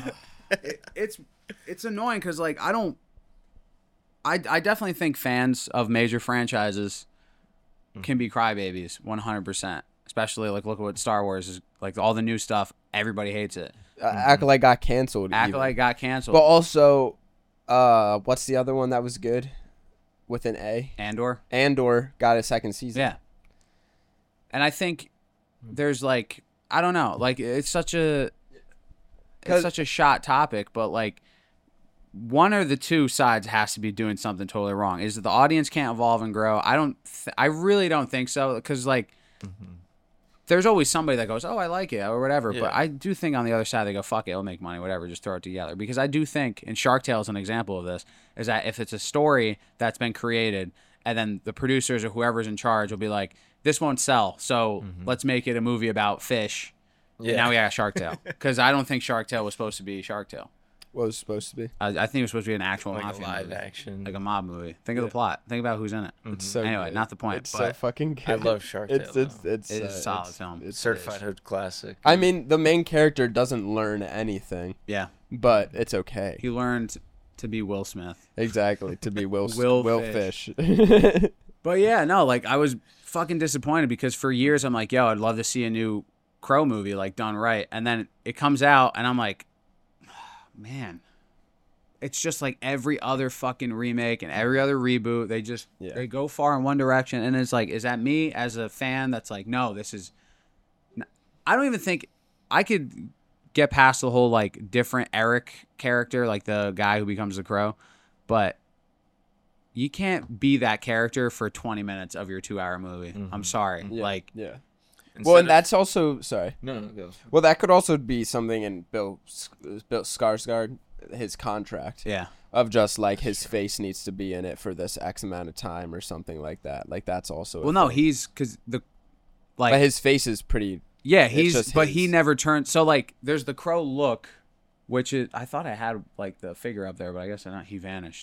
it's annoying because like I definitely think fans of major franchises can be crybabies 100%. Especially like look at what Star Wars is like. All the new stuff, everybody hates it. Acolyte got canceled. Acolyte got canceled. But also, what's the other one that was good with an A? Andor. Andor got a second season. Yeah. And I think there's like I don't know, like it's such a shot topic, but like one or the two sides has to be doing something totally wrong. Is that the audience can't evolve and grow? I really don't think so because like there's always somebody that goes, oh, I like it or whatever. Yeah. But I do think on the other side they go, fuck it, it'll make money, whatever, just throw it together. Because I do think, and Shark Tale is an example of this, is that if it's a story that's been created and then the producers or whoever's in charge will be like, this won't sell, so let's make it a movie about fish. Yeah. And now we got Shark Tale. Because I don't think Shark Tale was supposed to be Shark Tale. What was it supposed to be? I think it was supposed to be an actual like mafia live movie. Action. Like a mob movie. Think of the plot. Think about who's in it. It's so anyway, good. not the point. It's but so fucking good. I love Shark Tale. It's a solid film. It's certified hood classic. I mean, the main character doesn't learn anything. Yeah. But it's okay. He learned to be Will Smith. Exactly. To be Will Fish. But yeah, no, like I was fucking disappointed because for years I'm like, yo, I'd love to see a new Crow movie like done right. And then it comes out and I'm like, man, it's just like every other fucking remake and every other reboot. They go far in one direction. And it's like, is that me as a fan that's like, no, this is, I don't even think I could get past the whole like different Eric character, like the guy who becomes the Crow. But you can't be that character for 20 minutes of your 2-hour movie. I'm sorry. Yeah. Like, yeah. Well, and that's also sorry. No, go. Well, that could also be something in Bill Skarsgård, his contract. Yeah. Of just like his face needs to be in it for this X amount of time or something like that. Like that's also. Well, no, he's because the like. But his face is pretty. Yeah, he never turns. So like, there's the Crow look, which is I thought I had like the figure up there, but I guess not. He vanished.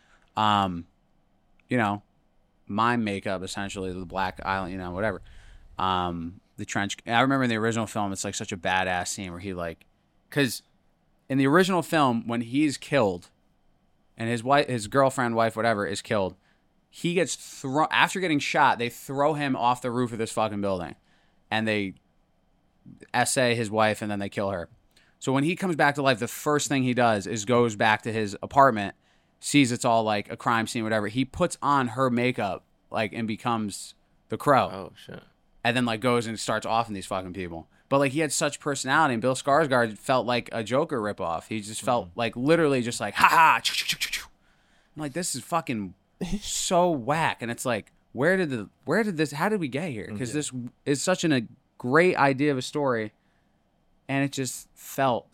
You know, mime makeup essentially, the black island, you know, whatever. The trench. I remember in the original film, it's like such a badass scene where he like, because in the original film when he's killed, and his girlfriend, wife, whatever, is killed, he gets thrown after getting shot. They throw him off the roof of this fucking building, and they essay his wife, and then they kill her. So when he comes back to life, the first thing he does is goes back to his apartment, sees it's all like a crime scene, whatever. He puts on her makeup, like, and becomes the Crow. Oh shit! And then like goes and starts offing these fucking people. But like he had such personality, and Bill Skarsgård felt like a Joker ripoff. He just felt like literally just like ha ha. I'm like, this is fucking so whack. And it's like, how did we get here? Because this is such a great idea of a story, and it just felt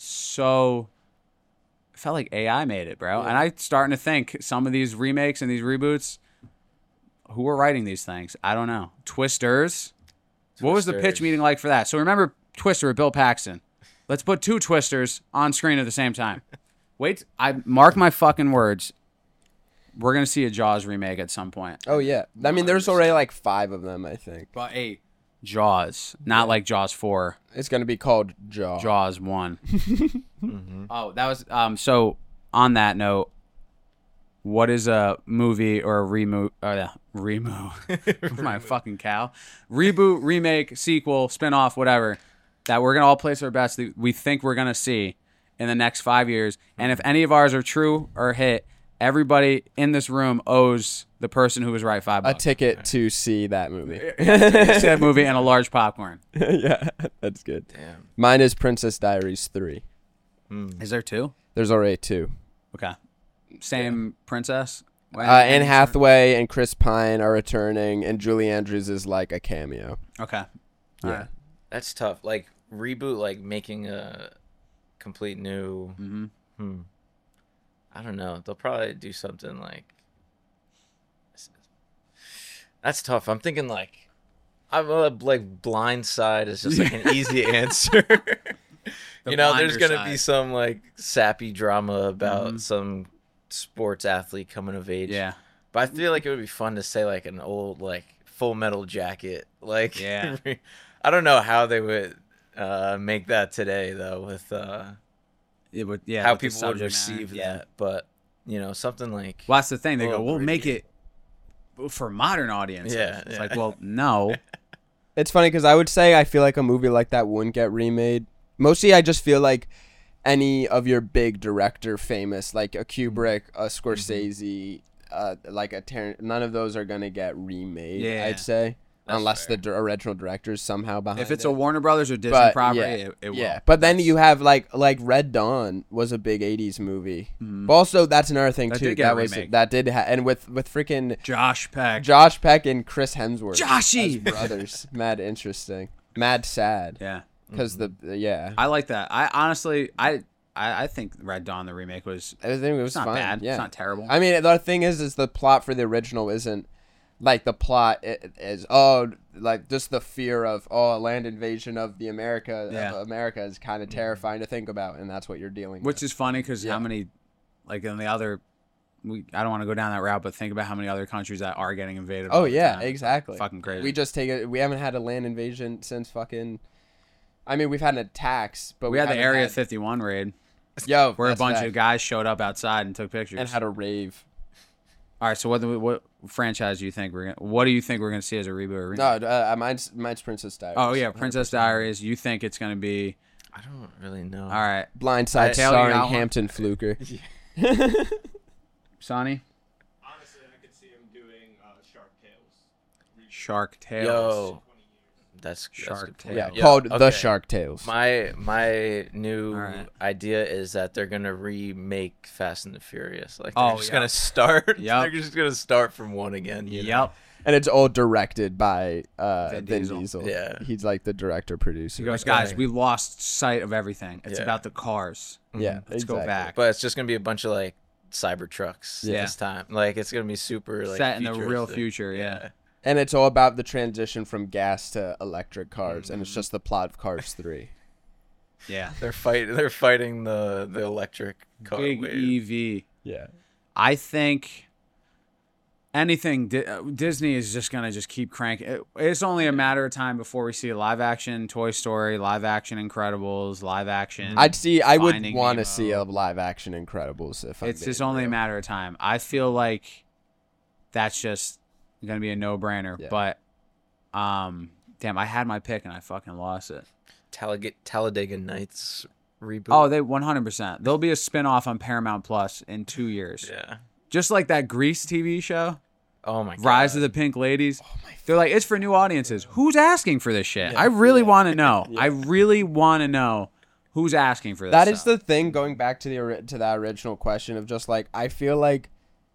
like AI made it, bro. Yeah. And I'm starting to think some of these remakes and these reboots, who are writing these things? I don't know. Twisters. What was the pitch meeting like for that? So remember Twister with Bill Paxton. Let's put 2 Twisters on screen at the same time. Wait, I mark my fucking words. We're going to see a Jaws remake at some point. Oh, yeah. I mean, there's already like 5 of them, I think. But Jaws, not like Jaws 4. It's going to be called Jaws 1. Oh, that was so on that note, what is a movie or a reboot? My fucking cow. Reboot, remake, sequel, spinoff, whatever, that we're going to all place our bets that we think we're going to see in the next 5 years. And if any of ours are true or hit, everybody in this room owes the person who was right $5. A ticket to see that movie. See that movie and a large popcorn. Yeah, that's good. Damn. Mine is Princess Diaries 3. Is there 2? There's already 2. Okay. Same princess? Anne Hathaway and Chris Pine are returning, and Julie Andrews is like a cameo. Okay. Yeah. That's tough. Like, reboot, like making a complete new. Mm-hmm. I don't know. They'll probably do something like. That's tough. I'm thinking like, I'm like Blind Side is just like an easy answer. You know, there's gonna be some like sappy drama about some sports athlete coming of age. Yeah. But I feel like it would be fun to say like an old like Full Metal Jacket. Like, Yeah. I don't know how they would make that today though with It would, yeah, how with the people would subject matter. receive that. But you know, something like Well, that's the thing. They go, Oh, we'll make gritty. it for modern audiences. Yeah, It's yeah. like, well, no. It's funny because I would say I feel like a movie like that wouldn't get remade. Mostly, I just feel like any of your big director famous, like a Kubrick, a Scorsese, like a none of those are gonna get remade. Yeah. I'd say. That's Unless fair. the original director's somehow behind If it's it. a Warner Brothers or Disney But, property, yeah, it will. Yeah, but then you have like Red Dawn was a big '80s movie. Mhm. But also, that's another thing That too. did get a That was remake. that did and with freaking Josh Peck. Josh Peck and Chris Hemsworth Joshy! as brothers. Mad interesting. Mad sad. Yeah. Because yeah, I like that. I honestly, I think Red Dawn, the remake, was I think it was it's not fine. bad. Yeah. It's not terrible. I mean, the thing is the plot for the original isn't like the plot is like just the fear of a land invasion of the America Yeah. of America is kind of terrifying to think about, and that's what you're dealing Which with. is funny because Yeah. how many, like in the other, I don't want to go down that route, but think about how many other countries that are getting invaded. all Oh the yeah, time. exactly. Fucking crazy. We haven't had a land invasion since fucking. I mean, we've had attacks, but we had the haven't Area had- 51 raid Yo, where a that's bunch fact. of guys showed up outside and took pictures. and had a rave. All right, so what franchise do you think what do you think we're gonna see as a reboot or remake? No, mine's Princess Diaries. Oh yeah, Princess Diaries. You think it's gonna be I don't really know. all right, Blindside Taylor, you starring got one? Hampton Fluker. Sonny? Honestly, I could see him doing Shark Tales. Shark Tales. Yo, that's Shark good Tale. point. Yeah, called The okay. Shark Tales. My new All right. idea is that they're gonna remake Fast and the Furious. Like Oh, they're just yeah. gonna start. Yep. They're just gonna start from one again. You know? Yep. And it's all directed by Vin Diesel. Diesel. Yeah. He's like the director producer. He goes, Okay. guys, we lost sight of everything. It's Yeah. about the cars. Yeah, Let's go exactly. back. But it's just gonna be a bunch of like cyber trucks Yeah. this time. Like it's gonna be super like Set in the real futuristic. future, yeah. And it's all about the transition from gas to electric cars, and it's just the plot of Cars 3. Yeah. They're fighting the electric car Big wave. EV. Yeah. I think anything Disney is just gonna just keep cranking. It's only a matter of time before we see a live action Toy Story, live action Incredibles, live action. I would Finding want to Nemo. see a live action Incredibles if It's I'm just being only a real. matter of time. I feel like that's just gonna be a no-brainer. Yeah. But damn, I had my pick and I fucking lost it. Talladega Nights reboot. Oh, they 100%. There'll be a spin-off on Paramount Plus in 2 years. yeah. Just like that Grease TV show, Oh my god. Rise of the Pink Ladies. They're like, it's for new audiences. Who's asking for this shit? I really want to know. I really want to know who's asking for this. That is stuff. the thing. Going back to to that original question of just like I feel like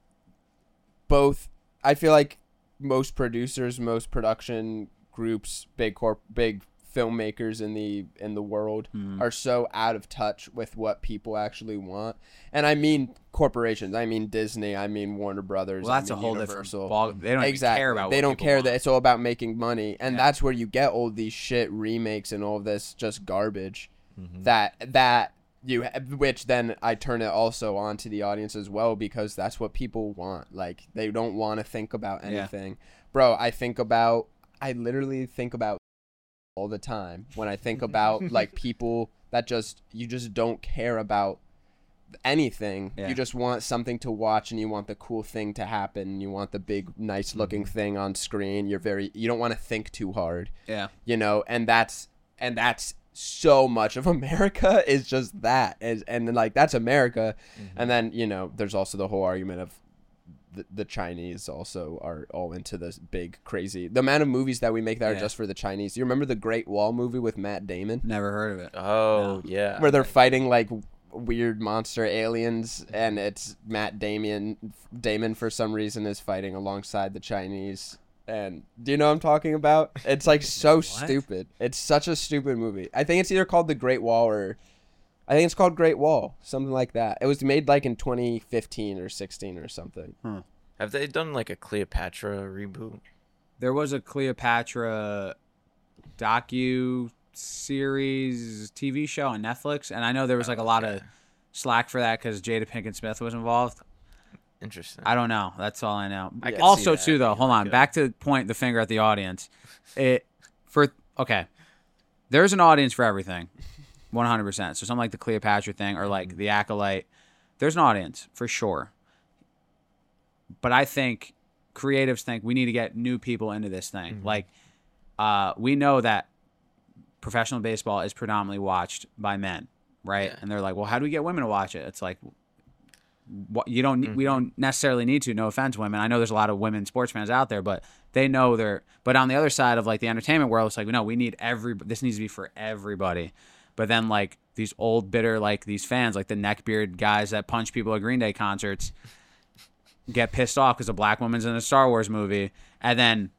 most producers, most production groups, big filmmakers in the world Hmm. are so out of touch with what people actually want. And I mean corporations. I mean Disney. I mean Warner Brothers. Well, that's I a mean whole Universal. different ball. They don't even care about. They what don't people care want. that it's all about making money, and Yeah. that's where you get all these shit remakes and all this just garbage. Mm-hmm. That you, which then I turn it also on to the audience as well because that's what people want. Like they don't want to think about Yeah. anything, bro. I literally think about all the time when I think about like people that you just don't care about anything. Yeah. You just want something to watch and you want the cool thing to happen. You want the big nice looking thing on screen. You don't want to think too hard, Yeah. you know, and that's so much of America is just that and like that's America. And then, you know, there's also the whole argument of the Chinese also are all into this big crazy the amount of movies that we make that Yeah. are just for the Chinese. You remember the Great Wall movie with Matt Damon Never heard of it. Oh yeah. where they're fighting like weird monster aliens and it's Matt Damon for some reason is fighting alongside the Chinese. And do you know what I'm talking about? It's like so stupid. It's such a stupid movie. I think it's either called The Great Wall or I think it's called Great Wall, something like that. It was made like in 2015 or 16 or something. Have they done like a Cleopatra reboot? There was a Cleopatra docu series TV show on Netflix, and I know there was like a lot of slack for that because Jada Pinkett Smith was involved. Interesting. I don't know. That's all I know. I could Also, see that too, though, being hold like on. a- Back to point the finger at the audience. There's an audience for everything, 100%. So something like the Cleopatra thing or like the Acolyte, there's an audience for sure. But I think creatives think we need to get new people into this thing. Like, we know that professional baseball is predominantly watched by men, right? Yeah. And they're like, well, how do we get women to watch it? It's like, we don't necessarily need to. No offense, women. I know there's a lot of women sports fans out there, but they know they're. But on the other side of like the entertainment world, it's like no, we need this needs to be for everybody. But then like these old bitter like these fans, like the neckbeard guys that punch people at Green Day concerts, get pissed off because a black woman's in a Star Wars movie, and then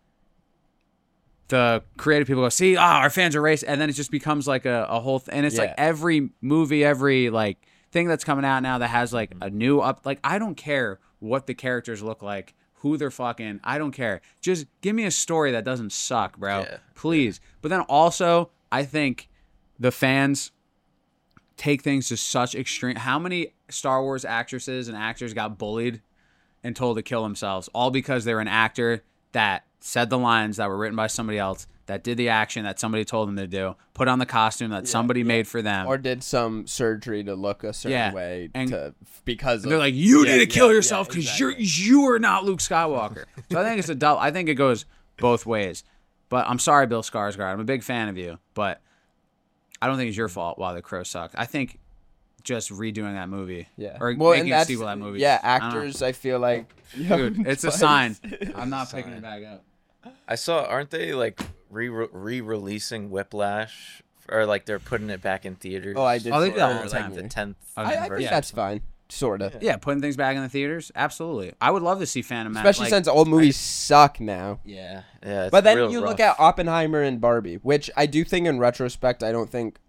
the creative people go, see, our fans are racist, and then it just becomes like a whole and it's like every movie, every like thing that's coming out now that has like a new like I don't care what the characters look like, who they're fucking, I don't care. Just give me a story that doesn't suck, bro. Yeah. Please. But then also, I think the fans take things to such extreme. How many Star Wars actresses and actors got bullied and told to kill themselves all because they're an actor that said the lines that were written by somebody else, that did the action that somebody told them to do, put on the costume that somebody made for them, Or did some surgery to look a certain way because they're like, you need to kill yourself because exactly. you are not Luke Skywalker. So I think it's I think it goes both ways. But I'm sorry, Bill Skarsgård. I'm a big fan of you, but I don't think it's your fault why The Crow sucked. I think just redoing that movie, or making a sequel to that movie. Yeah, I don't know. actors. I feel like Dude, it's a sign. I'm not picking it back up. I saw. Aren't they like re-releasing Whiplash, or like they're putting it back in theaters? Oh, I did. Oh, they see do that that. all the like time. the 10th. I think that's fine, sort of. Yeah, putting things back in the theaters, absolutely. I would love to see Phantom Menace. Especially since old movies suck now. Yeah. It's But then real you rough. look at Oppenheimer and Barbie, which I do think in retrospect, I don't think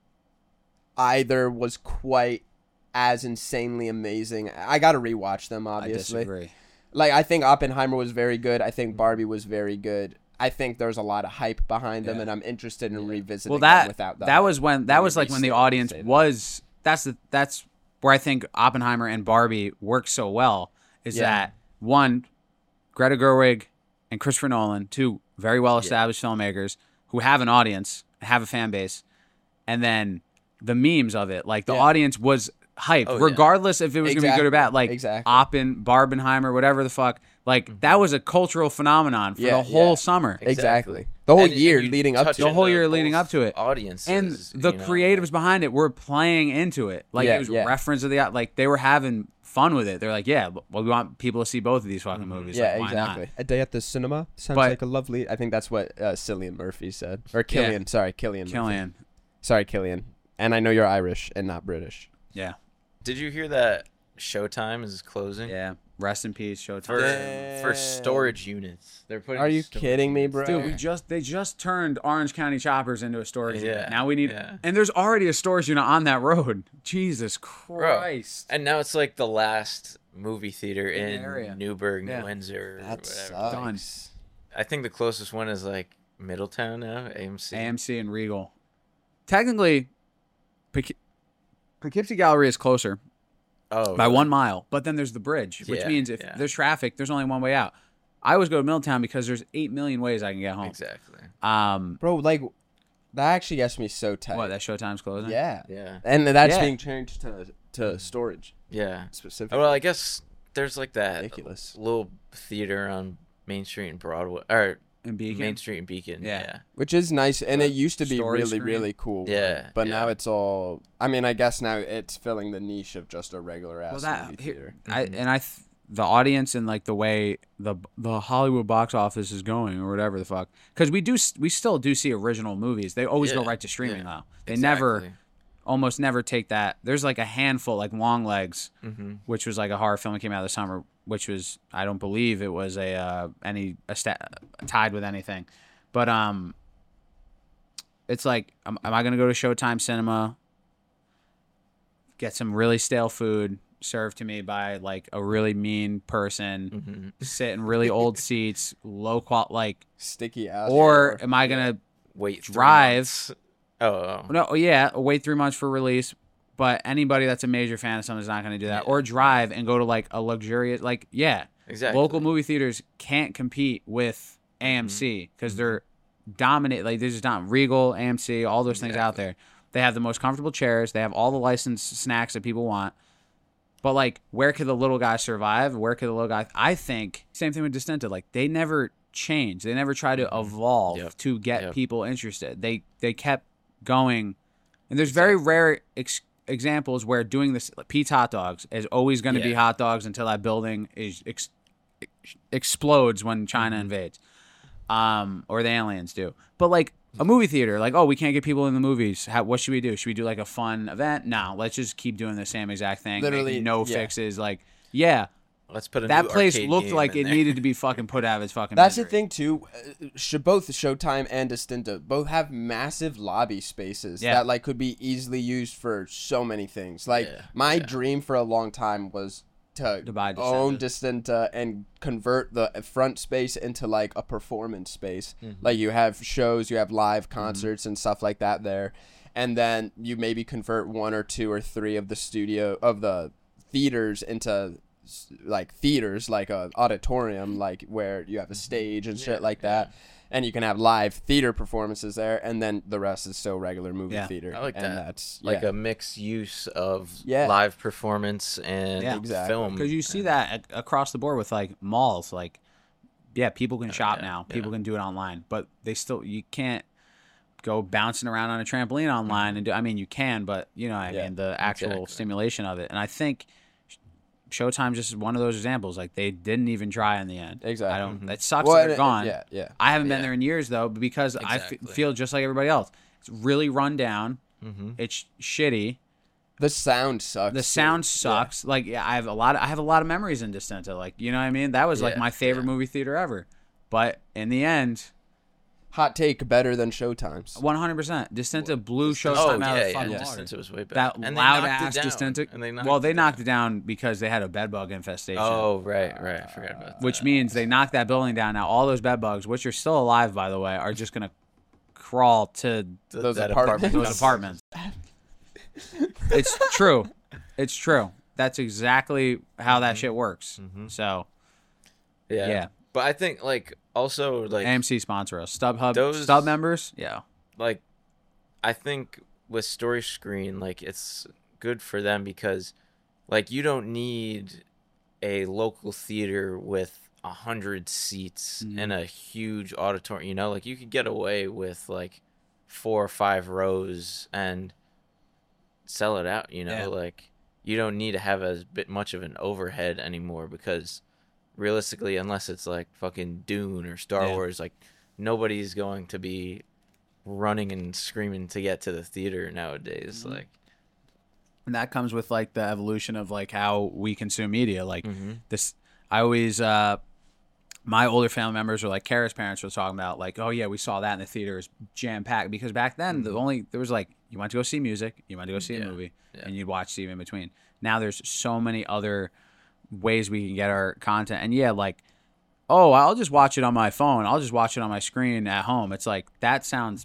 either was quite as insanely amazing. I got to rewatch them, obviously. I disagree. Like, I think Oppenheimer was very good. I think Barbie was very good. I think there's a lot of hype behind them, and I'm interested in revisiting them without that was when the audience was that's where I think Oppenheimer and Barbie work so well is that one, Greta Gerwig and Christopher Nolan, two very well established filmmakers who have an audience, have a fan base, and then the memes of it, like the audience was hyped regardless if it was gonna be good or bad. Like Barbenheimer, whatever the fuck. Like that was a cultural phenomenon for the whole summer. Exactly. The whole year you leading up touch to The it. whole year leading up to it. Audiences, And the creatives behind it were playing into it. Like it was reference to the like they were having fun with it. They're like, yeah, well, we want people to see both of these fucking movies. Yeah, like, why exactly. not? A day at the cinema sounds But- like a lovely. I think that's what Cillian Murphy said, or Killian. Sorry, Killian. Murphy. Killian. Sorry, Killian. And I know you're Irish and not British. Yeah. Did you hear that Showtime is closing? Yeah. Rest in peace, Showtime. For storage units. They're putting. Are you storage kidding me, units bro? there. Dude, they just turned Orange County Choppers into a storage unit. Yeah, Now we need yeah. and there's already a storage unit on that road. Jesus Christ. And now it's like the last movie theater In the in area. Newburgh, Yeah. New Windsor. That whatever. sucks. I think the closest one is like Middletown now, AMC. AMC and Regal. Technically, Poughkeepsie Gallery is closer Oh, by really? 1 mile, but then there's the bridge, which Yeah, means if yeah. there's traffic, there's only one way out. I always go to Middletown because there's 8 million ways I can get home. Exactly. Bro, like, that actually gets me so tight. What, that Showtime's closing? Yeah. Yeah. And that's Yeah. being changed to storage Yeah. specifically. Well, I guess there's like that Ridiculous. little theater on Main Street and Broadway, or In Beacon? Main Street and Beacon. Yeah. Yeah. Which is nice, and it used to be Story really, screen. really cool. Yeah, But yeah. now it's all. I mean, I guess now it's filling the niche of just a regular ass Well, that movie here, theater. the audience and like the way the Hollywood box office is going or whatever the fuck, because we still do see original movies. They always go Yeah, right to streaming yeah. though. They never Exactly. almost never take that. There's like a handful, like Long Legs, Mm-hmm. which was like a horror film that came out this summer, which was I don't believe it was tied with anything, but it's like am I gonna go to Showtime Cinema? get some really stale food served to me by like a really mean person, sit in really old seats, low quality, like Sticky ass. or am I gonna Wait, 3 drive? months. Oh. No, yeah, wait 3 months for release. But anybody that's a major fan of something is not going to do that. Yeah. Or drive and go to like a luxurious, like, yeah. Exactly. Local movie theaters can't compete with AMC because they're dominant. Like, there's just not Regal, AMC, all those things out there. They have the most comfortable chairs. They have all the licensed snacks that people want. But, like, where could the little guy survive? Where could the little guy... I think, same thing with Distinta. Like, they never changed. They never tried to evolve to get people interested. They kept going. And there's very rare examples where doing this, like Pete's Hot Dogs is always going to be hot dogs until that building is explodes when China invades, or the aliens do. But like a movie theater, like, oh, we can't get people in the movies. What should we do? Should we do like a fun event? No, let's just keep doing the same exact thing. Literally, no fixes. Like, let's put that new place arcade looked game like in it there. needed to be fucking put out of its fucking. That's the misery. thing too. Both Showtime and Distinta both have massive lobby spaces that like could be easily used for so many things. Like my dream for a long time was to buy own Distinta and convert the front space into like a performance space. Like you have shows, you have live concerts and stuff like that there, and then you maybe convert 1 or 2 or 3 of the theaters into like theaters, like a auditorium, like where you have a stage and shit like that, and you can have live theater performances there, and then the rest is still regular movie theater. I like and that. That's Like a mixed use of Yeah. live performance and exactly. film. Because you see that across the board with like malls. Like, people can shop now. People can do it online, but you can't go bouncing around on a trampoline online and do. I mean, you can, but I mean the actual stimulation of it. And I think Showtime just is one of those examples. Like, they didn't even try in the end. Exactly. That sucks that they're gone. Yeah. I haven't been there in years though, because I feel just like everybody else. It's really run down. It's shitty. The sound sucks. The sound sucks. Like, I have a lot of memories in Distinta. Like, you know what I mean? That was like my favorite movie theater ever. But in the end, hot take, better than Showtime's. 100%. Distinta blew Showtime out of the fucking water. Distinta was way better. That And they loud knocked ass it down. Distinta. And they They knocked it down because they had a bed bug infestation. Oh, right. I forgot about that. Which means they knocked that building down. Now all those bed bugs, which are still alive by the way, are just gonna crawl to Those that apartments. those apartments. It's true. It's true. That's exactly how that shit works. So Yeah. But I think, like, also, like, AMC sponsor us. StubHub Those- Stub members. Yeah. like, I think with Story Screen, like, it's good for them because, like, you don't need a local theater with 100 seats and a huge auditorium. Like, you could get away with like 4 or 5 rows and sell it out. Like, you don't need to have as much of an overhead anymore because realistically, unless it's like fucking Dune or Star Wars, like, nobody's going to be running and screaming to get to the theater nowadays. Like, And that comes with like the evolution of like how we consume media. Like this, I always, my older family members or like Kara's parents were talking about like, oh yeah, we saw that in the theater, is jam packed, because back then there was like, you went to go see music, you went to go see a movie, and you'd watch TV in between. Now there's so many other ways we can get our content, and like, oh, I'll just watch it on my phone, I'll just watch it on my screen at home. It's like, that sounds,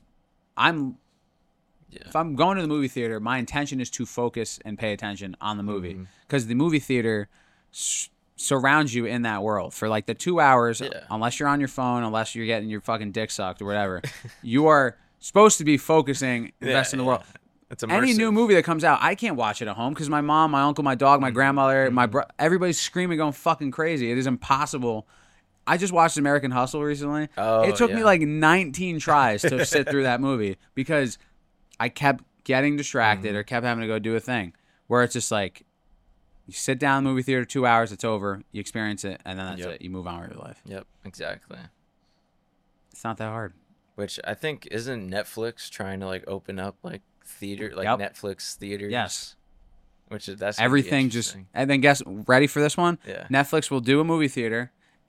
if I'm going to the movie theater, my intention is to focus and pay attention on the movie, because the movie theater surrounds you in that world for like the 2 hours. Unless you're on your phone, unless you're getting your fucking dick sucked or whatever, you are supposed to be focusing, investing in the world. it's immersive. Any new movie that comes out, I can't watch it at home because my mom, my uncle, my dog, my grandmother, everybody's screaming, going fucking crazy. It is impossible. I just watched American Hustle recently. It took me like 19 tries to sit through that movie because I kept getting distracted or kept having to go do a thing, where it's just like, you sit down in the movie theater 2 hours, it's over, you experience it, and then that's it. You move on with your life. Yep, exactly. It's not that hard. Which I think, isn't Netflix trying to like open up like theater, like Netflix theaters? Yes. Which is, that's Everything just, and then ready for this one? Yeah. Netflix will do a movie theater,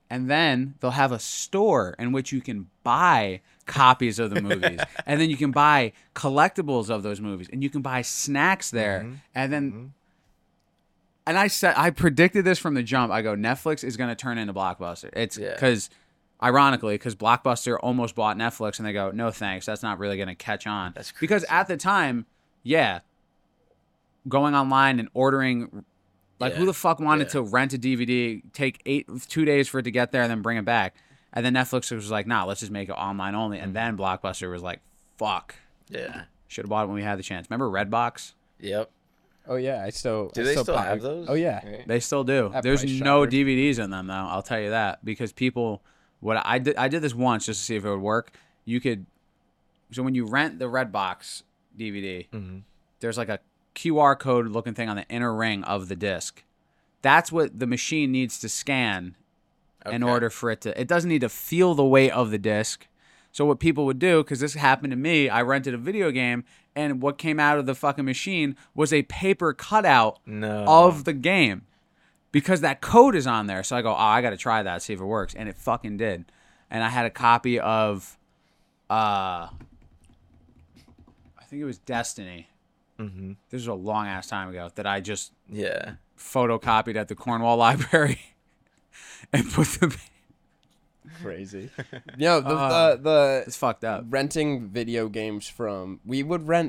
And then they'll have a store in which you can buy copies of the movies. And then you can buy collectibles of those movies. And you can buy snacks there. And then... And I predicted this from the jump. I go, Netflix is going to turn into Blockbuster. It's because, ironically, because Blockbuster almost bought Netflix, and they go, no thanks, that's not really going to catch on. That's crazy. Because at the time, going online and ordering, who the fuck wanted to rent a DVD, take 2 days for it to get there, and then bring it back? And then Netflix was like, nah, let's just make it online only. And then Blockbuster was like, fuck. Yeah. Should have bought it when we had the chance. Remember Redbox? Yep. Oh yeah, I still. Do they still have those? Oh yeah, Right. They still do. At There's Price no Chopper. DVDs in them though. I'll tell you that because people. What I did this once just to see if it would work. You could. So when you rent the Redbox DVD, there's like a QR code looking thing on the inner ring of the disc. That's what the machine needs to scan in order for it to. It doesn't need to feel the weight of the disc. So what people would do, because this happened to me, I rented a video game, and what came out of the fucking machine was a paper cutout of the game. Because that code is on there. So I go, I got to try that, see if it works. And it fucking did. And I had a copy of, I think it was Destiny. This was a long-ass time ago that I just photocopied at the Cornwall Library and put the... Crazy. The It's fucked up. renting video games from we would rent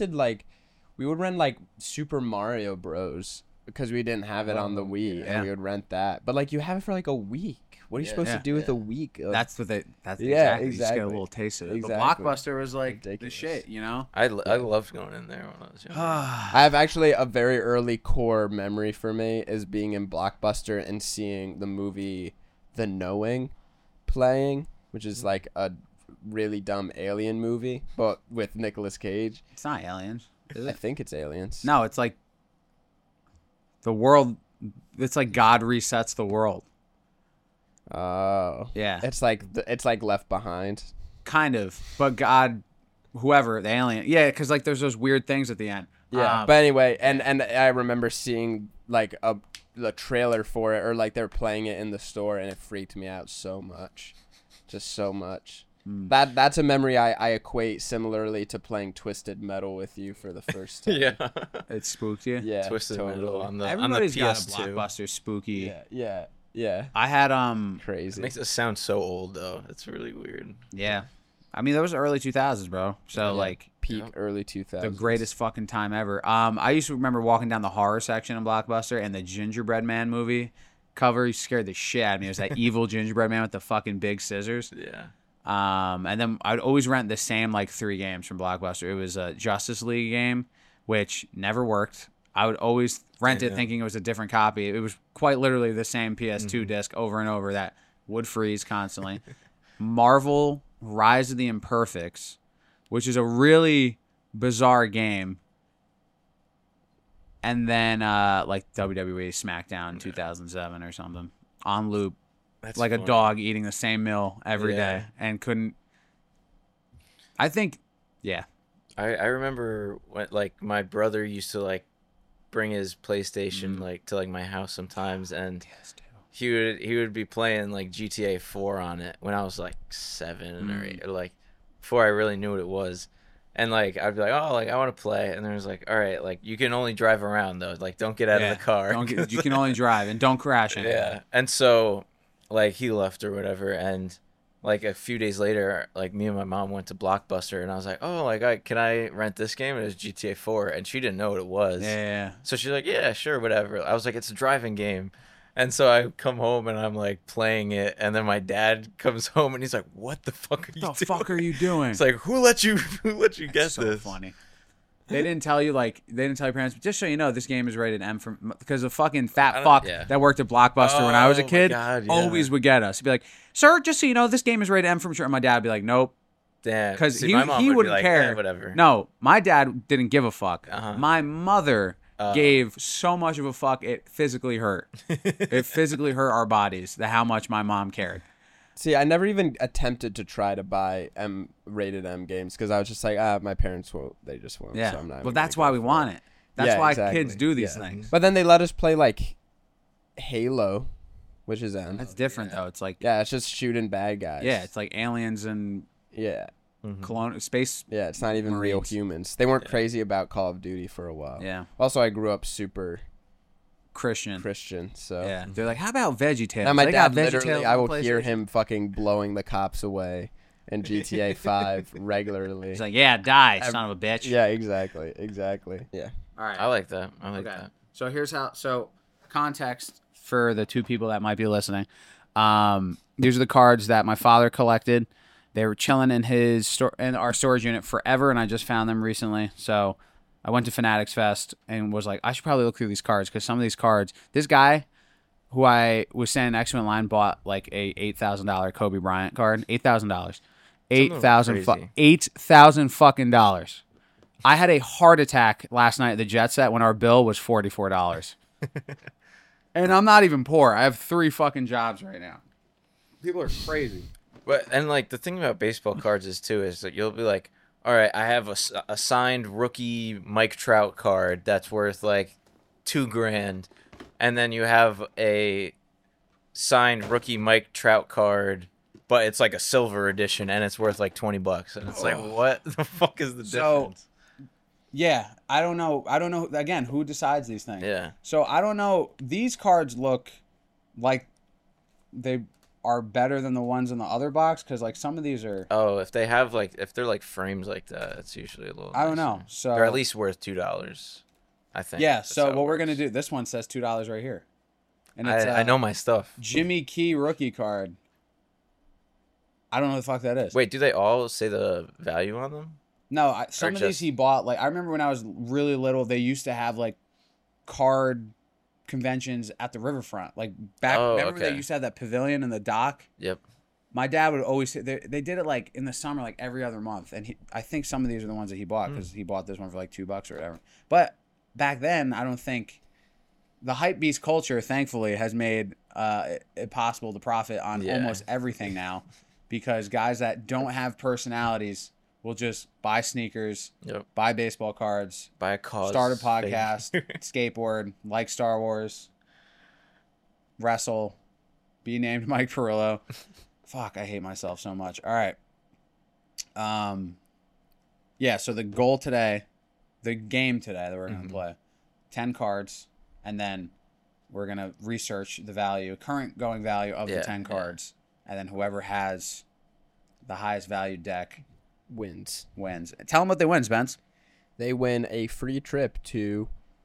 Super Mario Bros. Because we didn't have it on the Wii, and we would rent that. But like you have it for like a week. What are you supposed to do with a week? That's what they. That's Yeah, exactly. You just get a exactly. little taste of it. Exactly. But Blockbuster was like Ridiculous. the shit, you know. I loved going in there when I was young. I have actually a very early core memory for me is being in Blockbuster and seeing the movie The Knowing playing, which is like a really dumb alien movie, but with Nicolas Cage. It's not Aliens, is I it? think it's Aliens. No, it's like the world. It's like God resets the world. Oh. Yeah, It's like Left Behind. kind of. But God, whoever the alien, because like there's those weird things at the end. Yeah, but anyway, and I remember seeing like the trailer for it, or like they were playing it in the store, and it freaked me out so much, just so much. That's a memory I equate similarly to playing Twisted Metal with you for the first time. Yeah. It spooked you. Yeah, Twisted totally. Metal on the Everybody's got a PS2. Blockbuster spooky. Yeah. I had Crazy. It makes it sound so old though. It's really weird. yeah. I mean, that was the early 2000s, bro. So like Peak early 2000s. the greatest fucking time ever. I used to remember walking down the horror section in Blockbuster and the Gingerbread Man movie cover scared the shit out of me. It was that evil gingerbread man with the fucking big scissors. Yeah. And then I'd always rent the same like 3 games from Blockbuster. It was a Justice League game, which never worked. I would always rent it thinking it was a different copy. It was quite literally the same PS2 disc over and over that would freeze constantly. Marvel Rise of the Imperfects, which is a really bizarre game. And then like WWE SmackDown 2007 or something on loop. That's Like funny. a dog eating the same meal every day and couldn't. I think, yeah. I remember when like my brother used to like bring his PlayStation like to like my house sometimes, and he would be playing like GTA 4 on it when I was like 7 or 8, or like before I really knew what it was. And like I'd be like, oh, like I want to play, and then it was like, all right, like you can only drive around though, like don't get out of the car. You can only drive and don't crash it. Yeah. And so like he left or whatever, and like a few days later, like me and my mom went to Blockbuster, and I was like, oh, like can I rent this game? And it was GTA 4, and she didn't know what it was. Yeah. So she's like, yeah, sure, whatever. I was like, it's a driving game. And so I come home and I'm like playing it, and then my dad comes home and he's like, "What the fuck are you doing? What the fuck are you doing?" It's like, who let you get so this? funny. They didn't tell you your parents, but just so you know, this game is rated M because the fucking fat fuck that worked at Blockbuster when I was a Oh, my kid God, yeah. always would get us. He'd be like, "Sir, just so you know, this game is rated M from sure." And my dad would be like, "Nope," Damn. because See, he my mom would be wouldn't like, care. "Eh, whatever. No, my dad didn't give a fuck. Uh-huh. My mother gave so much of a fuck it physically hurt. It physically hurt our bodies. How much my mom cared. See, I never even attempted to try to buy rated M games because I was just like, my parents won't. They just won't. Yeah. So I'm not. Well, that's why we want it. That's Yeah, why exactly. kids do these Yeah. things. But then they let us play like Halo which is M. That's different though. It's like Yeah, it's just shooting bad guys. yeah, it's like aliens and Yeah. colonial space. Yeah, it's not even real Marines. humans. They weren't crazy about Call of Duty for a while. Yeah, Also, I grew up super Christian. Christian, so. Yeah, they're like, how about VeggieTales? Now my They got dad literally, VeggieTales I on will hear PlayStation. him fucking blowing the cops away in GTA 5 regularly. He's like, yeah, die, son of a bitch. Yeah, exactly. Yeah. All right. I like that. I like Okay. that. So here's how. So context for the two people that might be listening. These are the cards that my father collected. They were chilling in in our storage unit forever, and I just found them recently. So I went to Fanatics Fest and was like, I should probably look through these cards because some of these cards. This guy, who I was standing next to in line, bought like a $8,000 Kobe Bryant card. $8,000. $8,000 fucking dollars. I had a heart attack last night at the Jet Set when our bill was $44. And I'm not even poor. I have 3 fucking jobs right now. People are crazy. But and like the thing about baseball cards is that you'll be like, all right, I have a signed rookie Mike Trout card that's worth like $2,000, and then you have a signed rookie Mike Trout card, but it's like a silver edition and it's worth like $20, and it's like, what the fuck is the difference? Yeah, I don't know. Again, who decides these things? Yeah. So I don't know. These cards look like they are better than the ones in the other box because like some of these are. Oh, if they're like frames like that, it's usually a little. I don't nicer. know. So They're at least worth $2, I think. yeah. That's So how it what we're works. gonna do? This one says $2 right here, and it's I know my stuff. Jimmy Key rookie card. I don't know what the fuck that is. Wait, do they all say the value on them? No, some of these just- he bought. Like I remember when I was really little, they used to have like card conventions at the riverfront. Like back, Oh, remember okay. they used to have that pavilion in the dock. Yep. My dad would always they did it like in the summer, like every other month, and I think some of these are the ones that he bought because he bought this one for like $2 or whatever. But back then, I don't think the hype beast culture, thankfully, has made it possible to profit on Yeah. almost everything now, because guys that don't have personalities will just buy sneakers, Yep. buy baseball cards, Buy a cause. start a thing. podcast, skateboard, like Star Wars, wrestle, be named Mike Perillo. Fuck, I hate myself so much. All right. Yeah, so the goal today, the game today that we're going to play, 10 cards, and then we're going to research the value, current going value of the Yeah, 10 yeah. cards, and then whoever has the highest value deck Wins. wins. Tell them what they win, Spence. They win a free trip to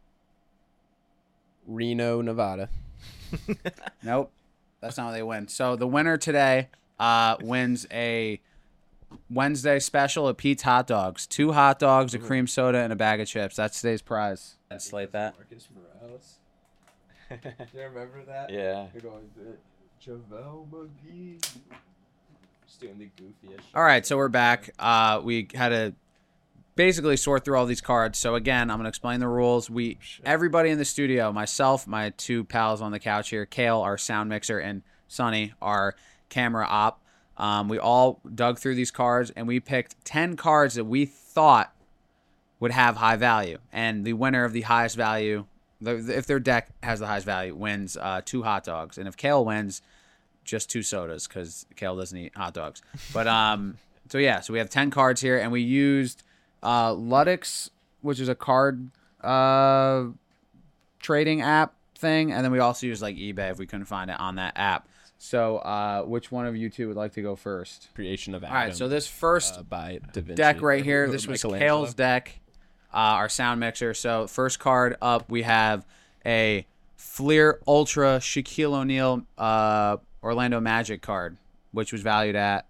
Reno, Nevada. Nope. That's not what they win. So the winner today wins a Wednesday special at Pete's Hot Dogs. 2 hot dogs, a cream soda, and a bag of chips. That's today's prize. Let's slate that. Marcus Morales. Do you remember that? Yeah. They're going to JaVale McGee. Just doing the goofiest shit. All right, so we're back. We had to basically sort through all these cards. So again, I'm going to explain the rules. Everybody in the studio, myself, my 2 pals on the couch here, Kale, our sound mixer, and Sonny, our camera op. We all dug through these cards, and we picked 10 cards that we thought would have high value. And the winner of the highest value, if their deck has the highest value, wins 2 hot dogs. And if Kale wins, just 2 sodas, because Kale doesn't eat hot dogs. But so yeah, so we have 10 cards here, and we used Ludex, which is a card trading app thing, and then we also used like eBay if we couldn't find it on that app. So which one of you two would like to go first? Creation of All Adam. right, so this first by Da Vinci. deck right here, this was Michelangelo. Kale's deck, our sound mixer. So first card up, we have a Fleer Ultra Shaquille O'Neal Orlando Magic card, which was valued at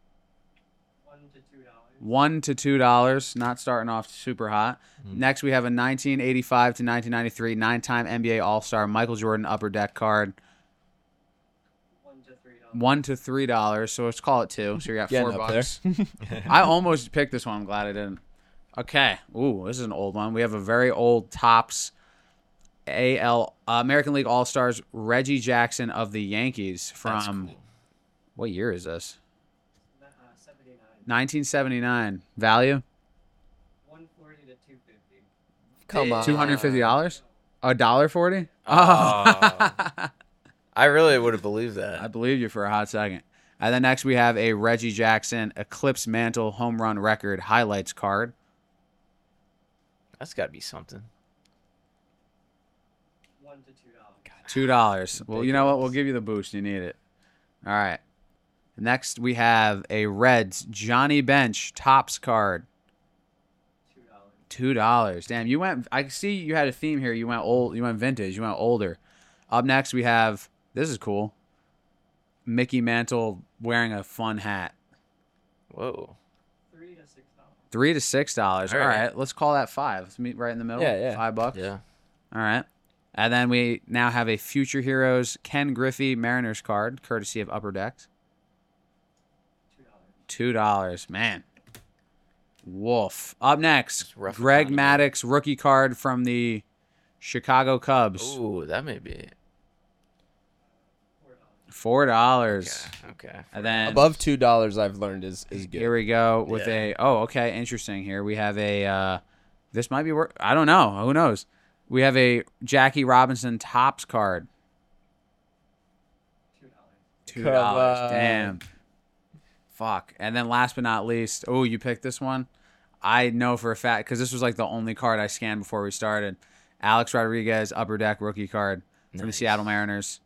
$1 to $2, not starting off super hot. Next, we have a 1985 to 1993 9-time NBA All-Star Michael Jordan Upper Deck card. $1 to $3, so let's call it 2. So you got Getting $4. up there. I almost picked this one. I'm glad I didn't. Okay. Ooh, this is an old one. We have a very old Topps American League All-Stars Reggie Jackson of the Yankees That's from cool. what year is this? 1979. Value? Come on. $250? $1.40? Oh. I really would have believed that. I believed you for a hot second. And then next we have a Reggie Jackson Eclipse Mantle home run record highlights card. That's got to be something. $1 to $2. $2. Well, you know what? We'll give you the boost. You need it. All right. Next we have a Reds Johnny Bench Topps card. $2. Damn, you went. I see you had a theme here. You went old. You went vintage. You went older. Up next we have. This is cool. Mickey Mantle wearing a fun hat. Whoa. $3 to $6. $3 to $6. All All right. right. Let's call that $5. Let's meet right in the middle. Yeah. $5. Yeah. All right. And then we now have a Future Heroes Ken Griffey Mariners card, courtesy of Upper Decks. $2. Man. Woof. Up next, rough Greg economy. Maddux rookie card from the Chicago Cubs. Ooh, that may be it. $4. Okay. And then Above $2, I've learned is good. here we go with Yeah. okay, interesting. Here we have a this might be work. I don't know. Who knows? We have a Jackie Robinson Topps card. $2. Come on. Damn. Fuck. And then last but not least, oh, you picked this one? I know for a fact because this was like the only card I scanned before we started. Alex Rodriguez Upper Deck rookie card from the Nice. Seattle Mariners.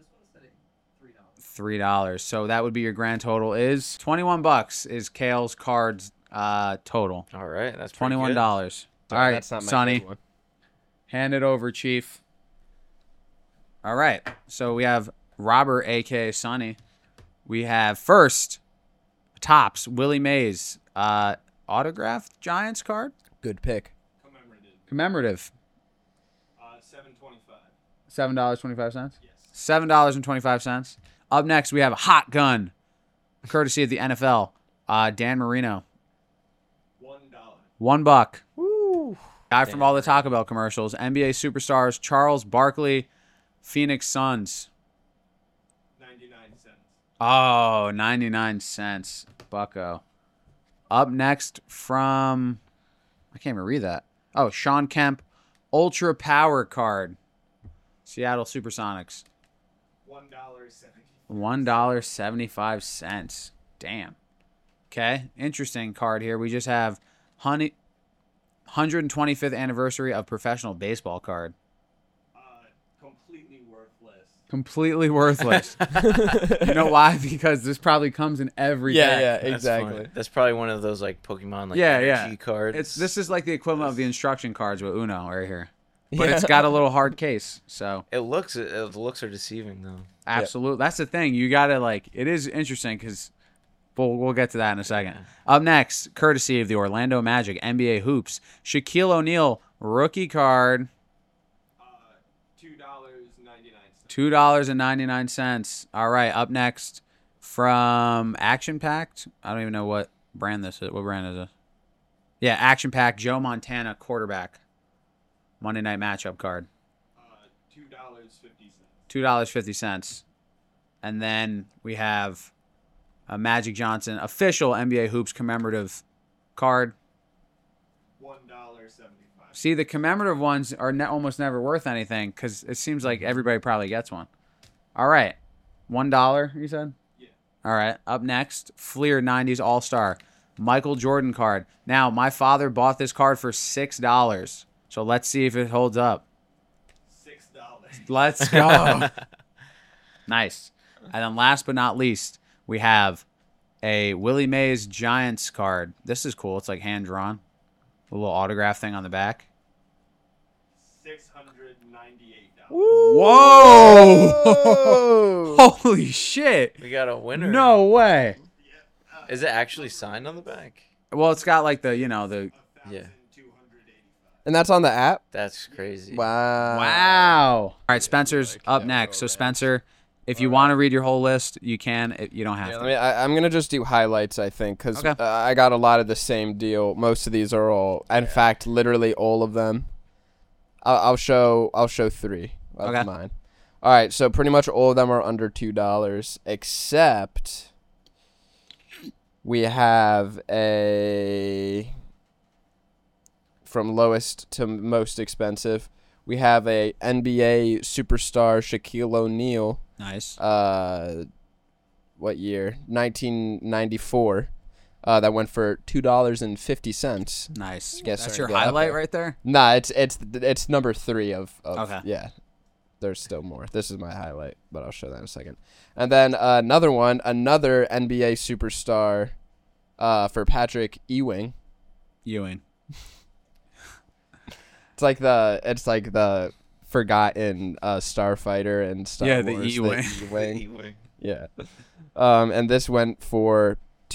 $3. So that would be your grand total is $21 is Kale's cards total. All right. That's pretty $21. good. All right, That's not my Sonny, good one. hand it over, Chief. All right. So we have Robert, a.k.a. Sonny. We have first Topps Willie Mays autographed Giants card. Good pick. Commemorative. Commemorative. $7.25. $7.25. Yes. $7.25. Up next, we have a hot gun, courtesy of the NFL. Dan Marino. $1. $1. Woo. Guy from all the Taco Bell commercials. NBA superstars Charles Barkley, Phoenix Suns. 99 cents. Oh, 99 cents. Bucko. Up next from, I can't even read that. Oh, Sean Kemp, Ultra Power card. Seattle Supersonics. $1.75. Damn. Okay, interesting card here. We just have 125th anniversary of professional baseball card. Completely worthless. Completely worthless. You know why? Because this probably comes in every deck. Yeah, That's exactly. funny. That's probably one of those like Pokemon like Yeah, energy yeah. cards. This is like the equivalent of the instruction cards with Uno right here. But it's got a little hard case, so the looks are deceiving though. absolutely. That's the thing. You got to like it is interesting cuz we'll get to that in a second. Yeah. Up next, courtesy of the Orlando Magic NBA Hoops, Shaquille O'Neal rookie card, $2.99. $2.99. All right, up next from Action Packed. I don't even know what brand this is. What brand is this? Yeah, Action Packed Joe Montana quarterback. Monday night matchup card. $2.50. $2.50. And then we have a Magic Johnson official NBA Hoops commemorative card. $1.75. See, the commemorative ones are almost never worth anything because it seems like everybody probably gets one. All right. $1, you said? Yeah. All right. Up next, Fleer 90s All-Star. Michael Jordan card. Now, my father bought this card for $6. So let's see if it holds up. $6. Let's go. Nice. And then last but not least, we have a Willie Mays Giants card. This is cool. It's like hand drawn. A little autograph thing on the back. $698. Whoa! Holy shit. We got a winner. No way. Is it actually signed on the back? Well, it's got like the, you know, the. Yeah. And that's on the app? That's crazy. Wow. Wow. All right, Spencer's up next. So, Spencer, if you want to read your whole list, you can. You don't have Yeah, to. I'm going to just do highlights, I think, because Okay. I got a lot of the same deal. Most of these are all, in fact, literally all of them. I'll show 3 of Okay. mine. All right, so pretty much all of them are under $2, except we have a, from lowest to most expensive, we have a NBA superstar Shaquille O'Neal Nice. What year? 1994. That went for $2.50. Nice. Guess That's sorry, your get up highlight there. right there? Nah, it's number 3 of Okay. yeah. There's still more. This is my highlight, but I'll show that in a second. And then another NBA superstar for Patrick Ewing. Ewing. It's like the forgotten starfighter and Star Yeah, the Wars. Ewing. Ewing. Yeah. And this went for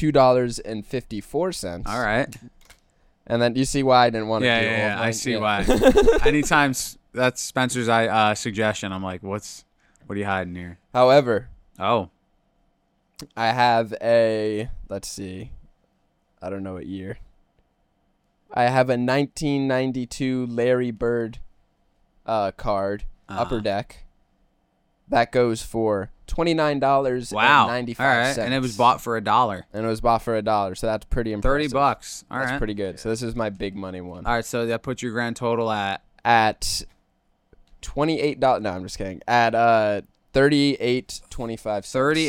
$2.54. All right. And then you see why I didn't want to do all of Yeah. I mine? see Yeah. why. Anytime that's Spencer's suggestion, I'm like, what are you hiding here? However, Oh. I have let's see. I don't know what year. I have a 1992 Larry Bird card, Upper Deck. That goes for $29.95. Wow. All right. And it was bought for $1. And it was bought for $1, so that's pretty impressive. $30. All right. That's pretty good. So this is my big money one. All right. So that puts your grand total at At $28. No, I'm just kidding. At $38.25.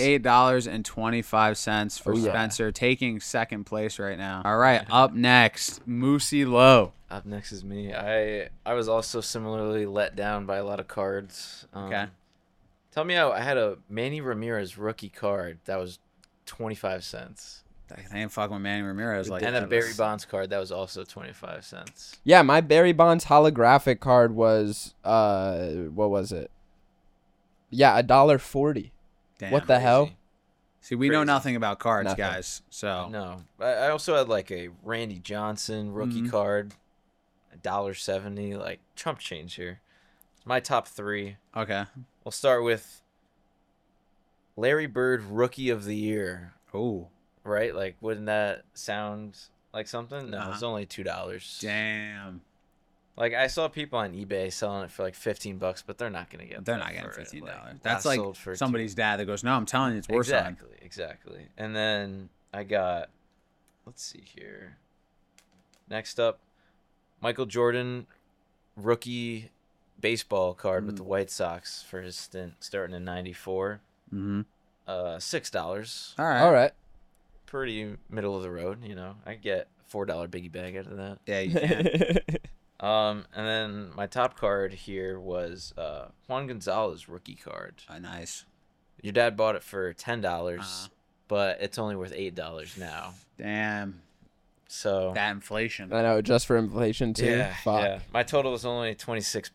$38.25 for Oh, yeah. Spencer, taking second place right now. All right. Up next, Moosey Lowe. Up next is me. I was also similarly let down by a lot of cards. Okay. Tell me how I had a Manny Ramirez rookie card that was 25 cents. I ain't fucking with Manny Ramirez like And that. a Barry Bonds card that was also 25 cents. Yeah, my Barry Bonds holographic card was what was it? Yeah, $1.40. Damn. What the hell? Crazy. See, we know Crazy. nothing about cards, Nothing. guys. So No. I also had like a Randy Johnson rookie Mhm. card, $1.70, like chump change here. My top 3. okay. We'll start with Larry Bird Rookie of the Year. Oh, Right? Like, wouldn't that sound like something? No, it's Uh-huh. only $2. damn. Like, I saw people on eBay selling it for like $15, but they're not gonna get. They're that not getting for it. $15. Like, That's last like sold for somebody's dad that goes, "No, I'm telling you, it's worth something." Exactly. And then I got, let's see here. Next up, Michael Jordan rookie baseball card with the White Sox for his stint starting in '94. Mm-hmm. $6. All right. All right. Pretty middle of the road, you know. I get $4 biggie bag out of that. Yeah, you can. And then my top card here was Juan Gonzalez rookie card. Nice. Your dad bought it for $10, Uh-huh. but it's only worth $8 now. Damn. So That inflation. I know, just for inflation too. yeah, Fuck. yeah. My total was only $26.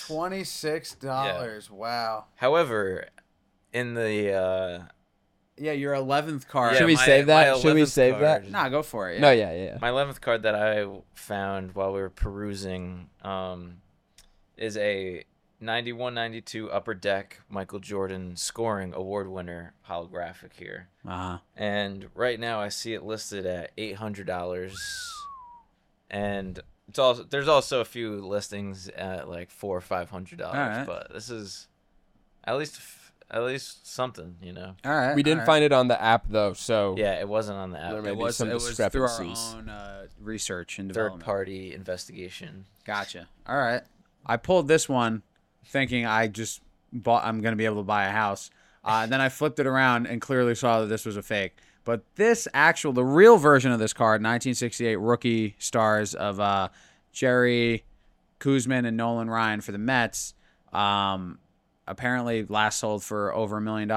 $26. Wow. However, in the Yeah, your 11th card. yeah, Should we my- save that? my Should we 11th save that? card- Nah, go for it. No, yeah. My 11th card that I found while we were perusing is a 91-92 Upper Deck Michael Jordan scoring award winner holographic here. Uh-huh. And right now I see it listed at $800. And it's also there's also a few listings at like $400 or $500, Alright. but this is at least something, you know. All right. We didn't find it on the app though, so Yeah, it wasn't on the app. There may It be was, some it was through our discrepancies. own research and Third development. party investigation. Gotcha. All right. I pulled this one thinking I'm going to be able to buy a house. And then I flipped it around and clearly saw that this was a fake. But the real version of this card, 1968 rookie stars of Jerry Kuzman and Nolan Ryan for the Mets, apparently last sold for over $1 million.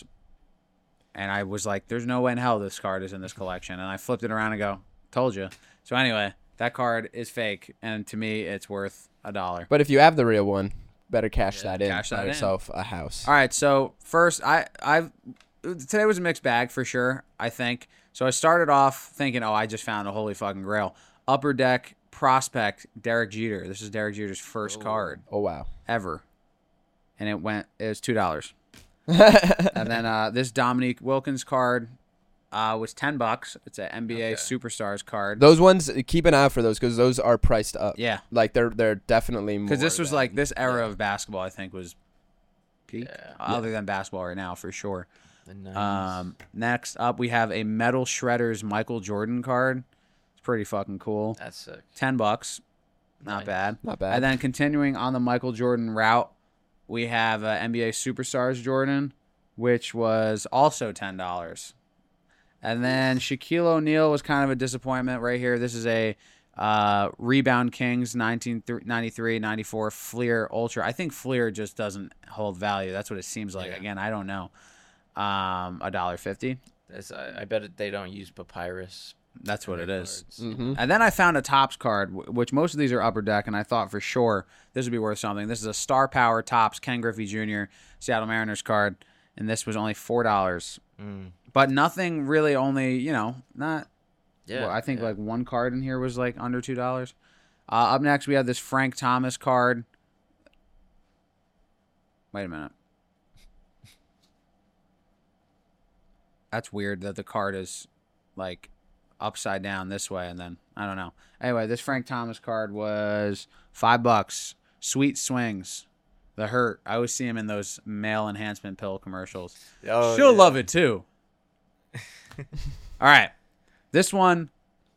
And I was like, there's no way in hell this card is in this collection. And I flipped it around and go, told you. So anyway, that card is fake. And to me, it's worth $1. but if you have the real one, better cash that in. cash that Buy in. yourself a house. All right, so first, today was a mixed bag for sure, I think. So I started off thinking, I just found a holy fucking grail. Upper Deck Prospect Derek Jeter. This is Derek Jeter's first card Oh wow. ever. And it was $2. And then this Dominique Wilkins card was $10. It's an NBA Superstars card. Those ones, keep an eye out for those because those are priced up. Yeah. Like they're definitely more. Because this was than- like this era of basketball, I think, was peak. Yeah. Other than basketball right now, for sure. The 90s. Next up, we have a Metal Shredders Michael Jordan card. It's pretty fucking cool. That's sick. $10, not Nice. bad. Not bad. And then continuing on the Michael Jordan route, we have NBA Superstars Jordan, which was also $10. And then Shaquille O'Neal was kind of a disappointment right here. This is a Rebound Kings 1993-94 Fleer Ultra. I think Fleer just doesn't hold value. That's what it seems like. Yeah. Again, I don't know. $1.50. I bet they don't use papyrus. That's what it is. Cards. Mm-hmm. And then I found a Topps card, which most of these are Upper Deck, and I thought for sure this would be worth something. This is a Star Power Topps Ken Griffey Jr. Seattle Mariners card, and this was only $4. But nothing really, only, not. Yeah. Well, I think yeah. like one card in here was like under $2. Up next, we have this Frank Thomas card. Wait a minute. That's weird that the card is like upside down this way, and then I don't know. Anyway, this Frank Thomas card was $5. Sweet Swings. The Hurt. I always see him in those male enhancement pill commercials. Oh, She'll yeah. love it too. All right. This one,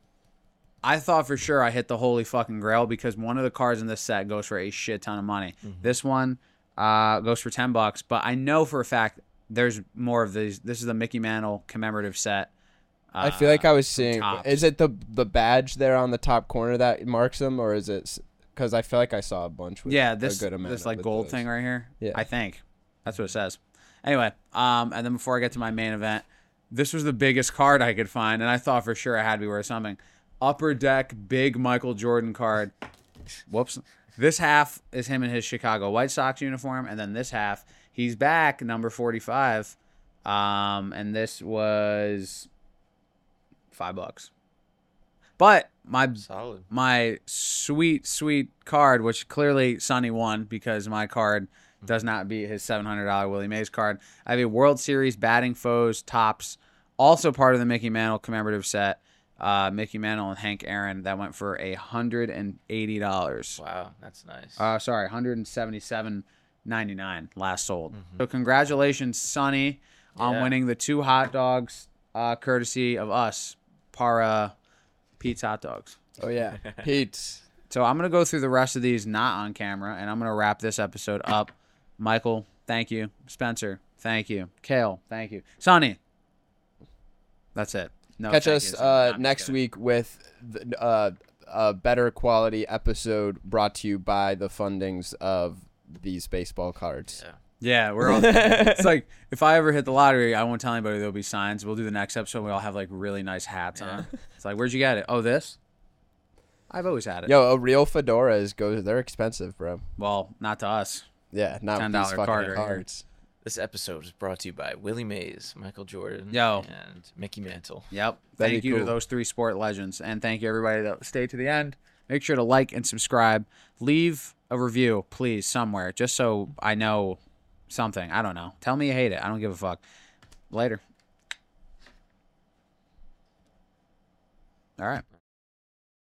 I thought for sure I hit the holy fucking grail because one of the cards in this set goes for a shit ton of money. This one goes for $10, but I know for a fact there's more of these. This is the Mickey Mantle commemorative set. I feel like I was seeing. Topps. Is it the badge there on the top corner that marks them, or is it? Because I feel like I saw a bunch. With Yeah, a this good amount this like with gold those. thing right here. Yeah. I think that's what it says. Anyway, and then before I get to my main event, this was the biggest card I could find, and I thought for sure it had to be worth something. Upper Deck big Michael Jordan card. Whoops. This half is him in his Chicago White Sox uniform, and then this half he's back, number 45. And this was $5. But Solid. my sweet card, which clearly Sonny won because my card does not beat his $700 Willie Mays card. I have a World Series batting foes Topps, also part of the Mickey Mantle commemorative set. Mickey Mantle and Hank Aaron, that went for $180. Wow, that's nice. Sorry, $177.99 last sold. So congratulations, Sonny, on Yeah. winning the 2 hot dogs, courtesy of us, Para Pete's Hot Dogs. Oh yeah, Pete. So I'm going to go through the rest of these not on camera, and I'm going to wrap this episode up. Michael, thank you. Spencer, thank you. Kale, thank you. Sonny, that's it. No, Catch thank us you. I'm just next kidding. week with a better quality episode brought to you by the fundings of these baseball cards. Yeah. Yeah, we're all. It's like if I ever hit the lottery, I won't tell anybody there'll be signs. We'll do the next episode. We all have like really nice hats on. It's like, where'd you get it? Oh, this. I've always had it. Yo, a real fedora they're expensive, bro. Well, not to us. Yeah, not with $10 these fucking card right here. cards. This episode is brought to you by Willie Mays, Michael Jordan, Yo. and Mickey Mantle. Yep. That'd Thank be you to cool. those 3 sport legends. And thank you, everybody that stayed to the end. Make sure to like and subscribe. Leave a review, please, somewhere, just so I know something. I don't know. Tell me you hate it. I don't give a fuck. Later. All right.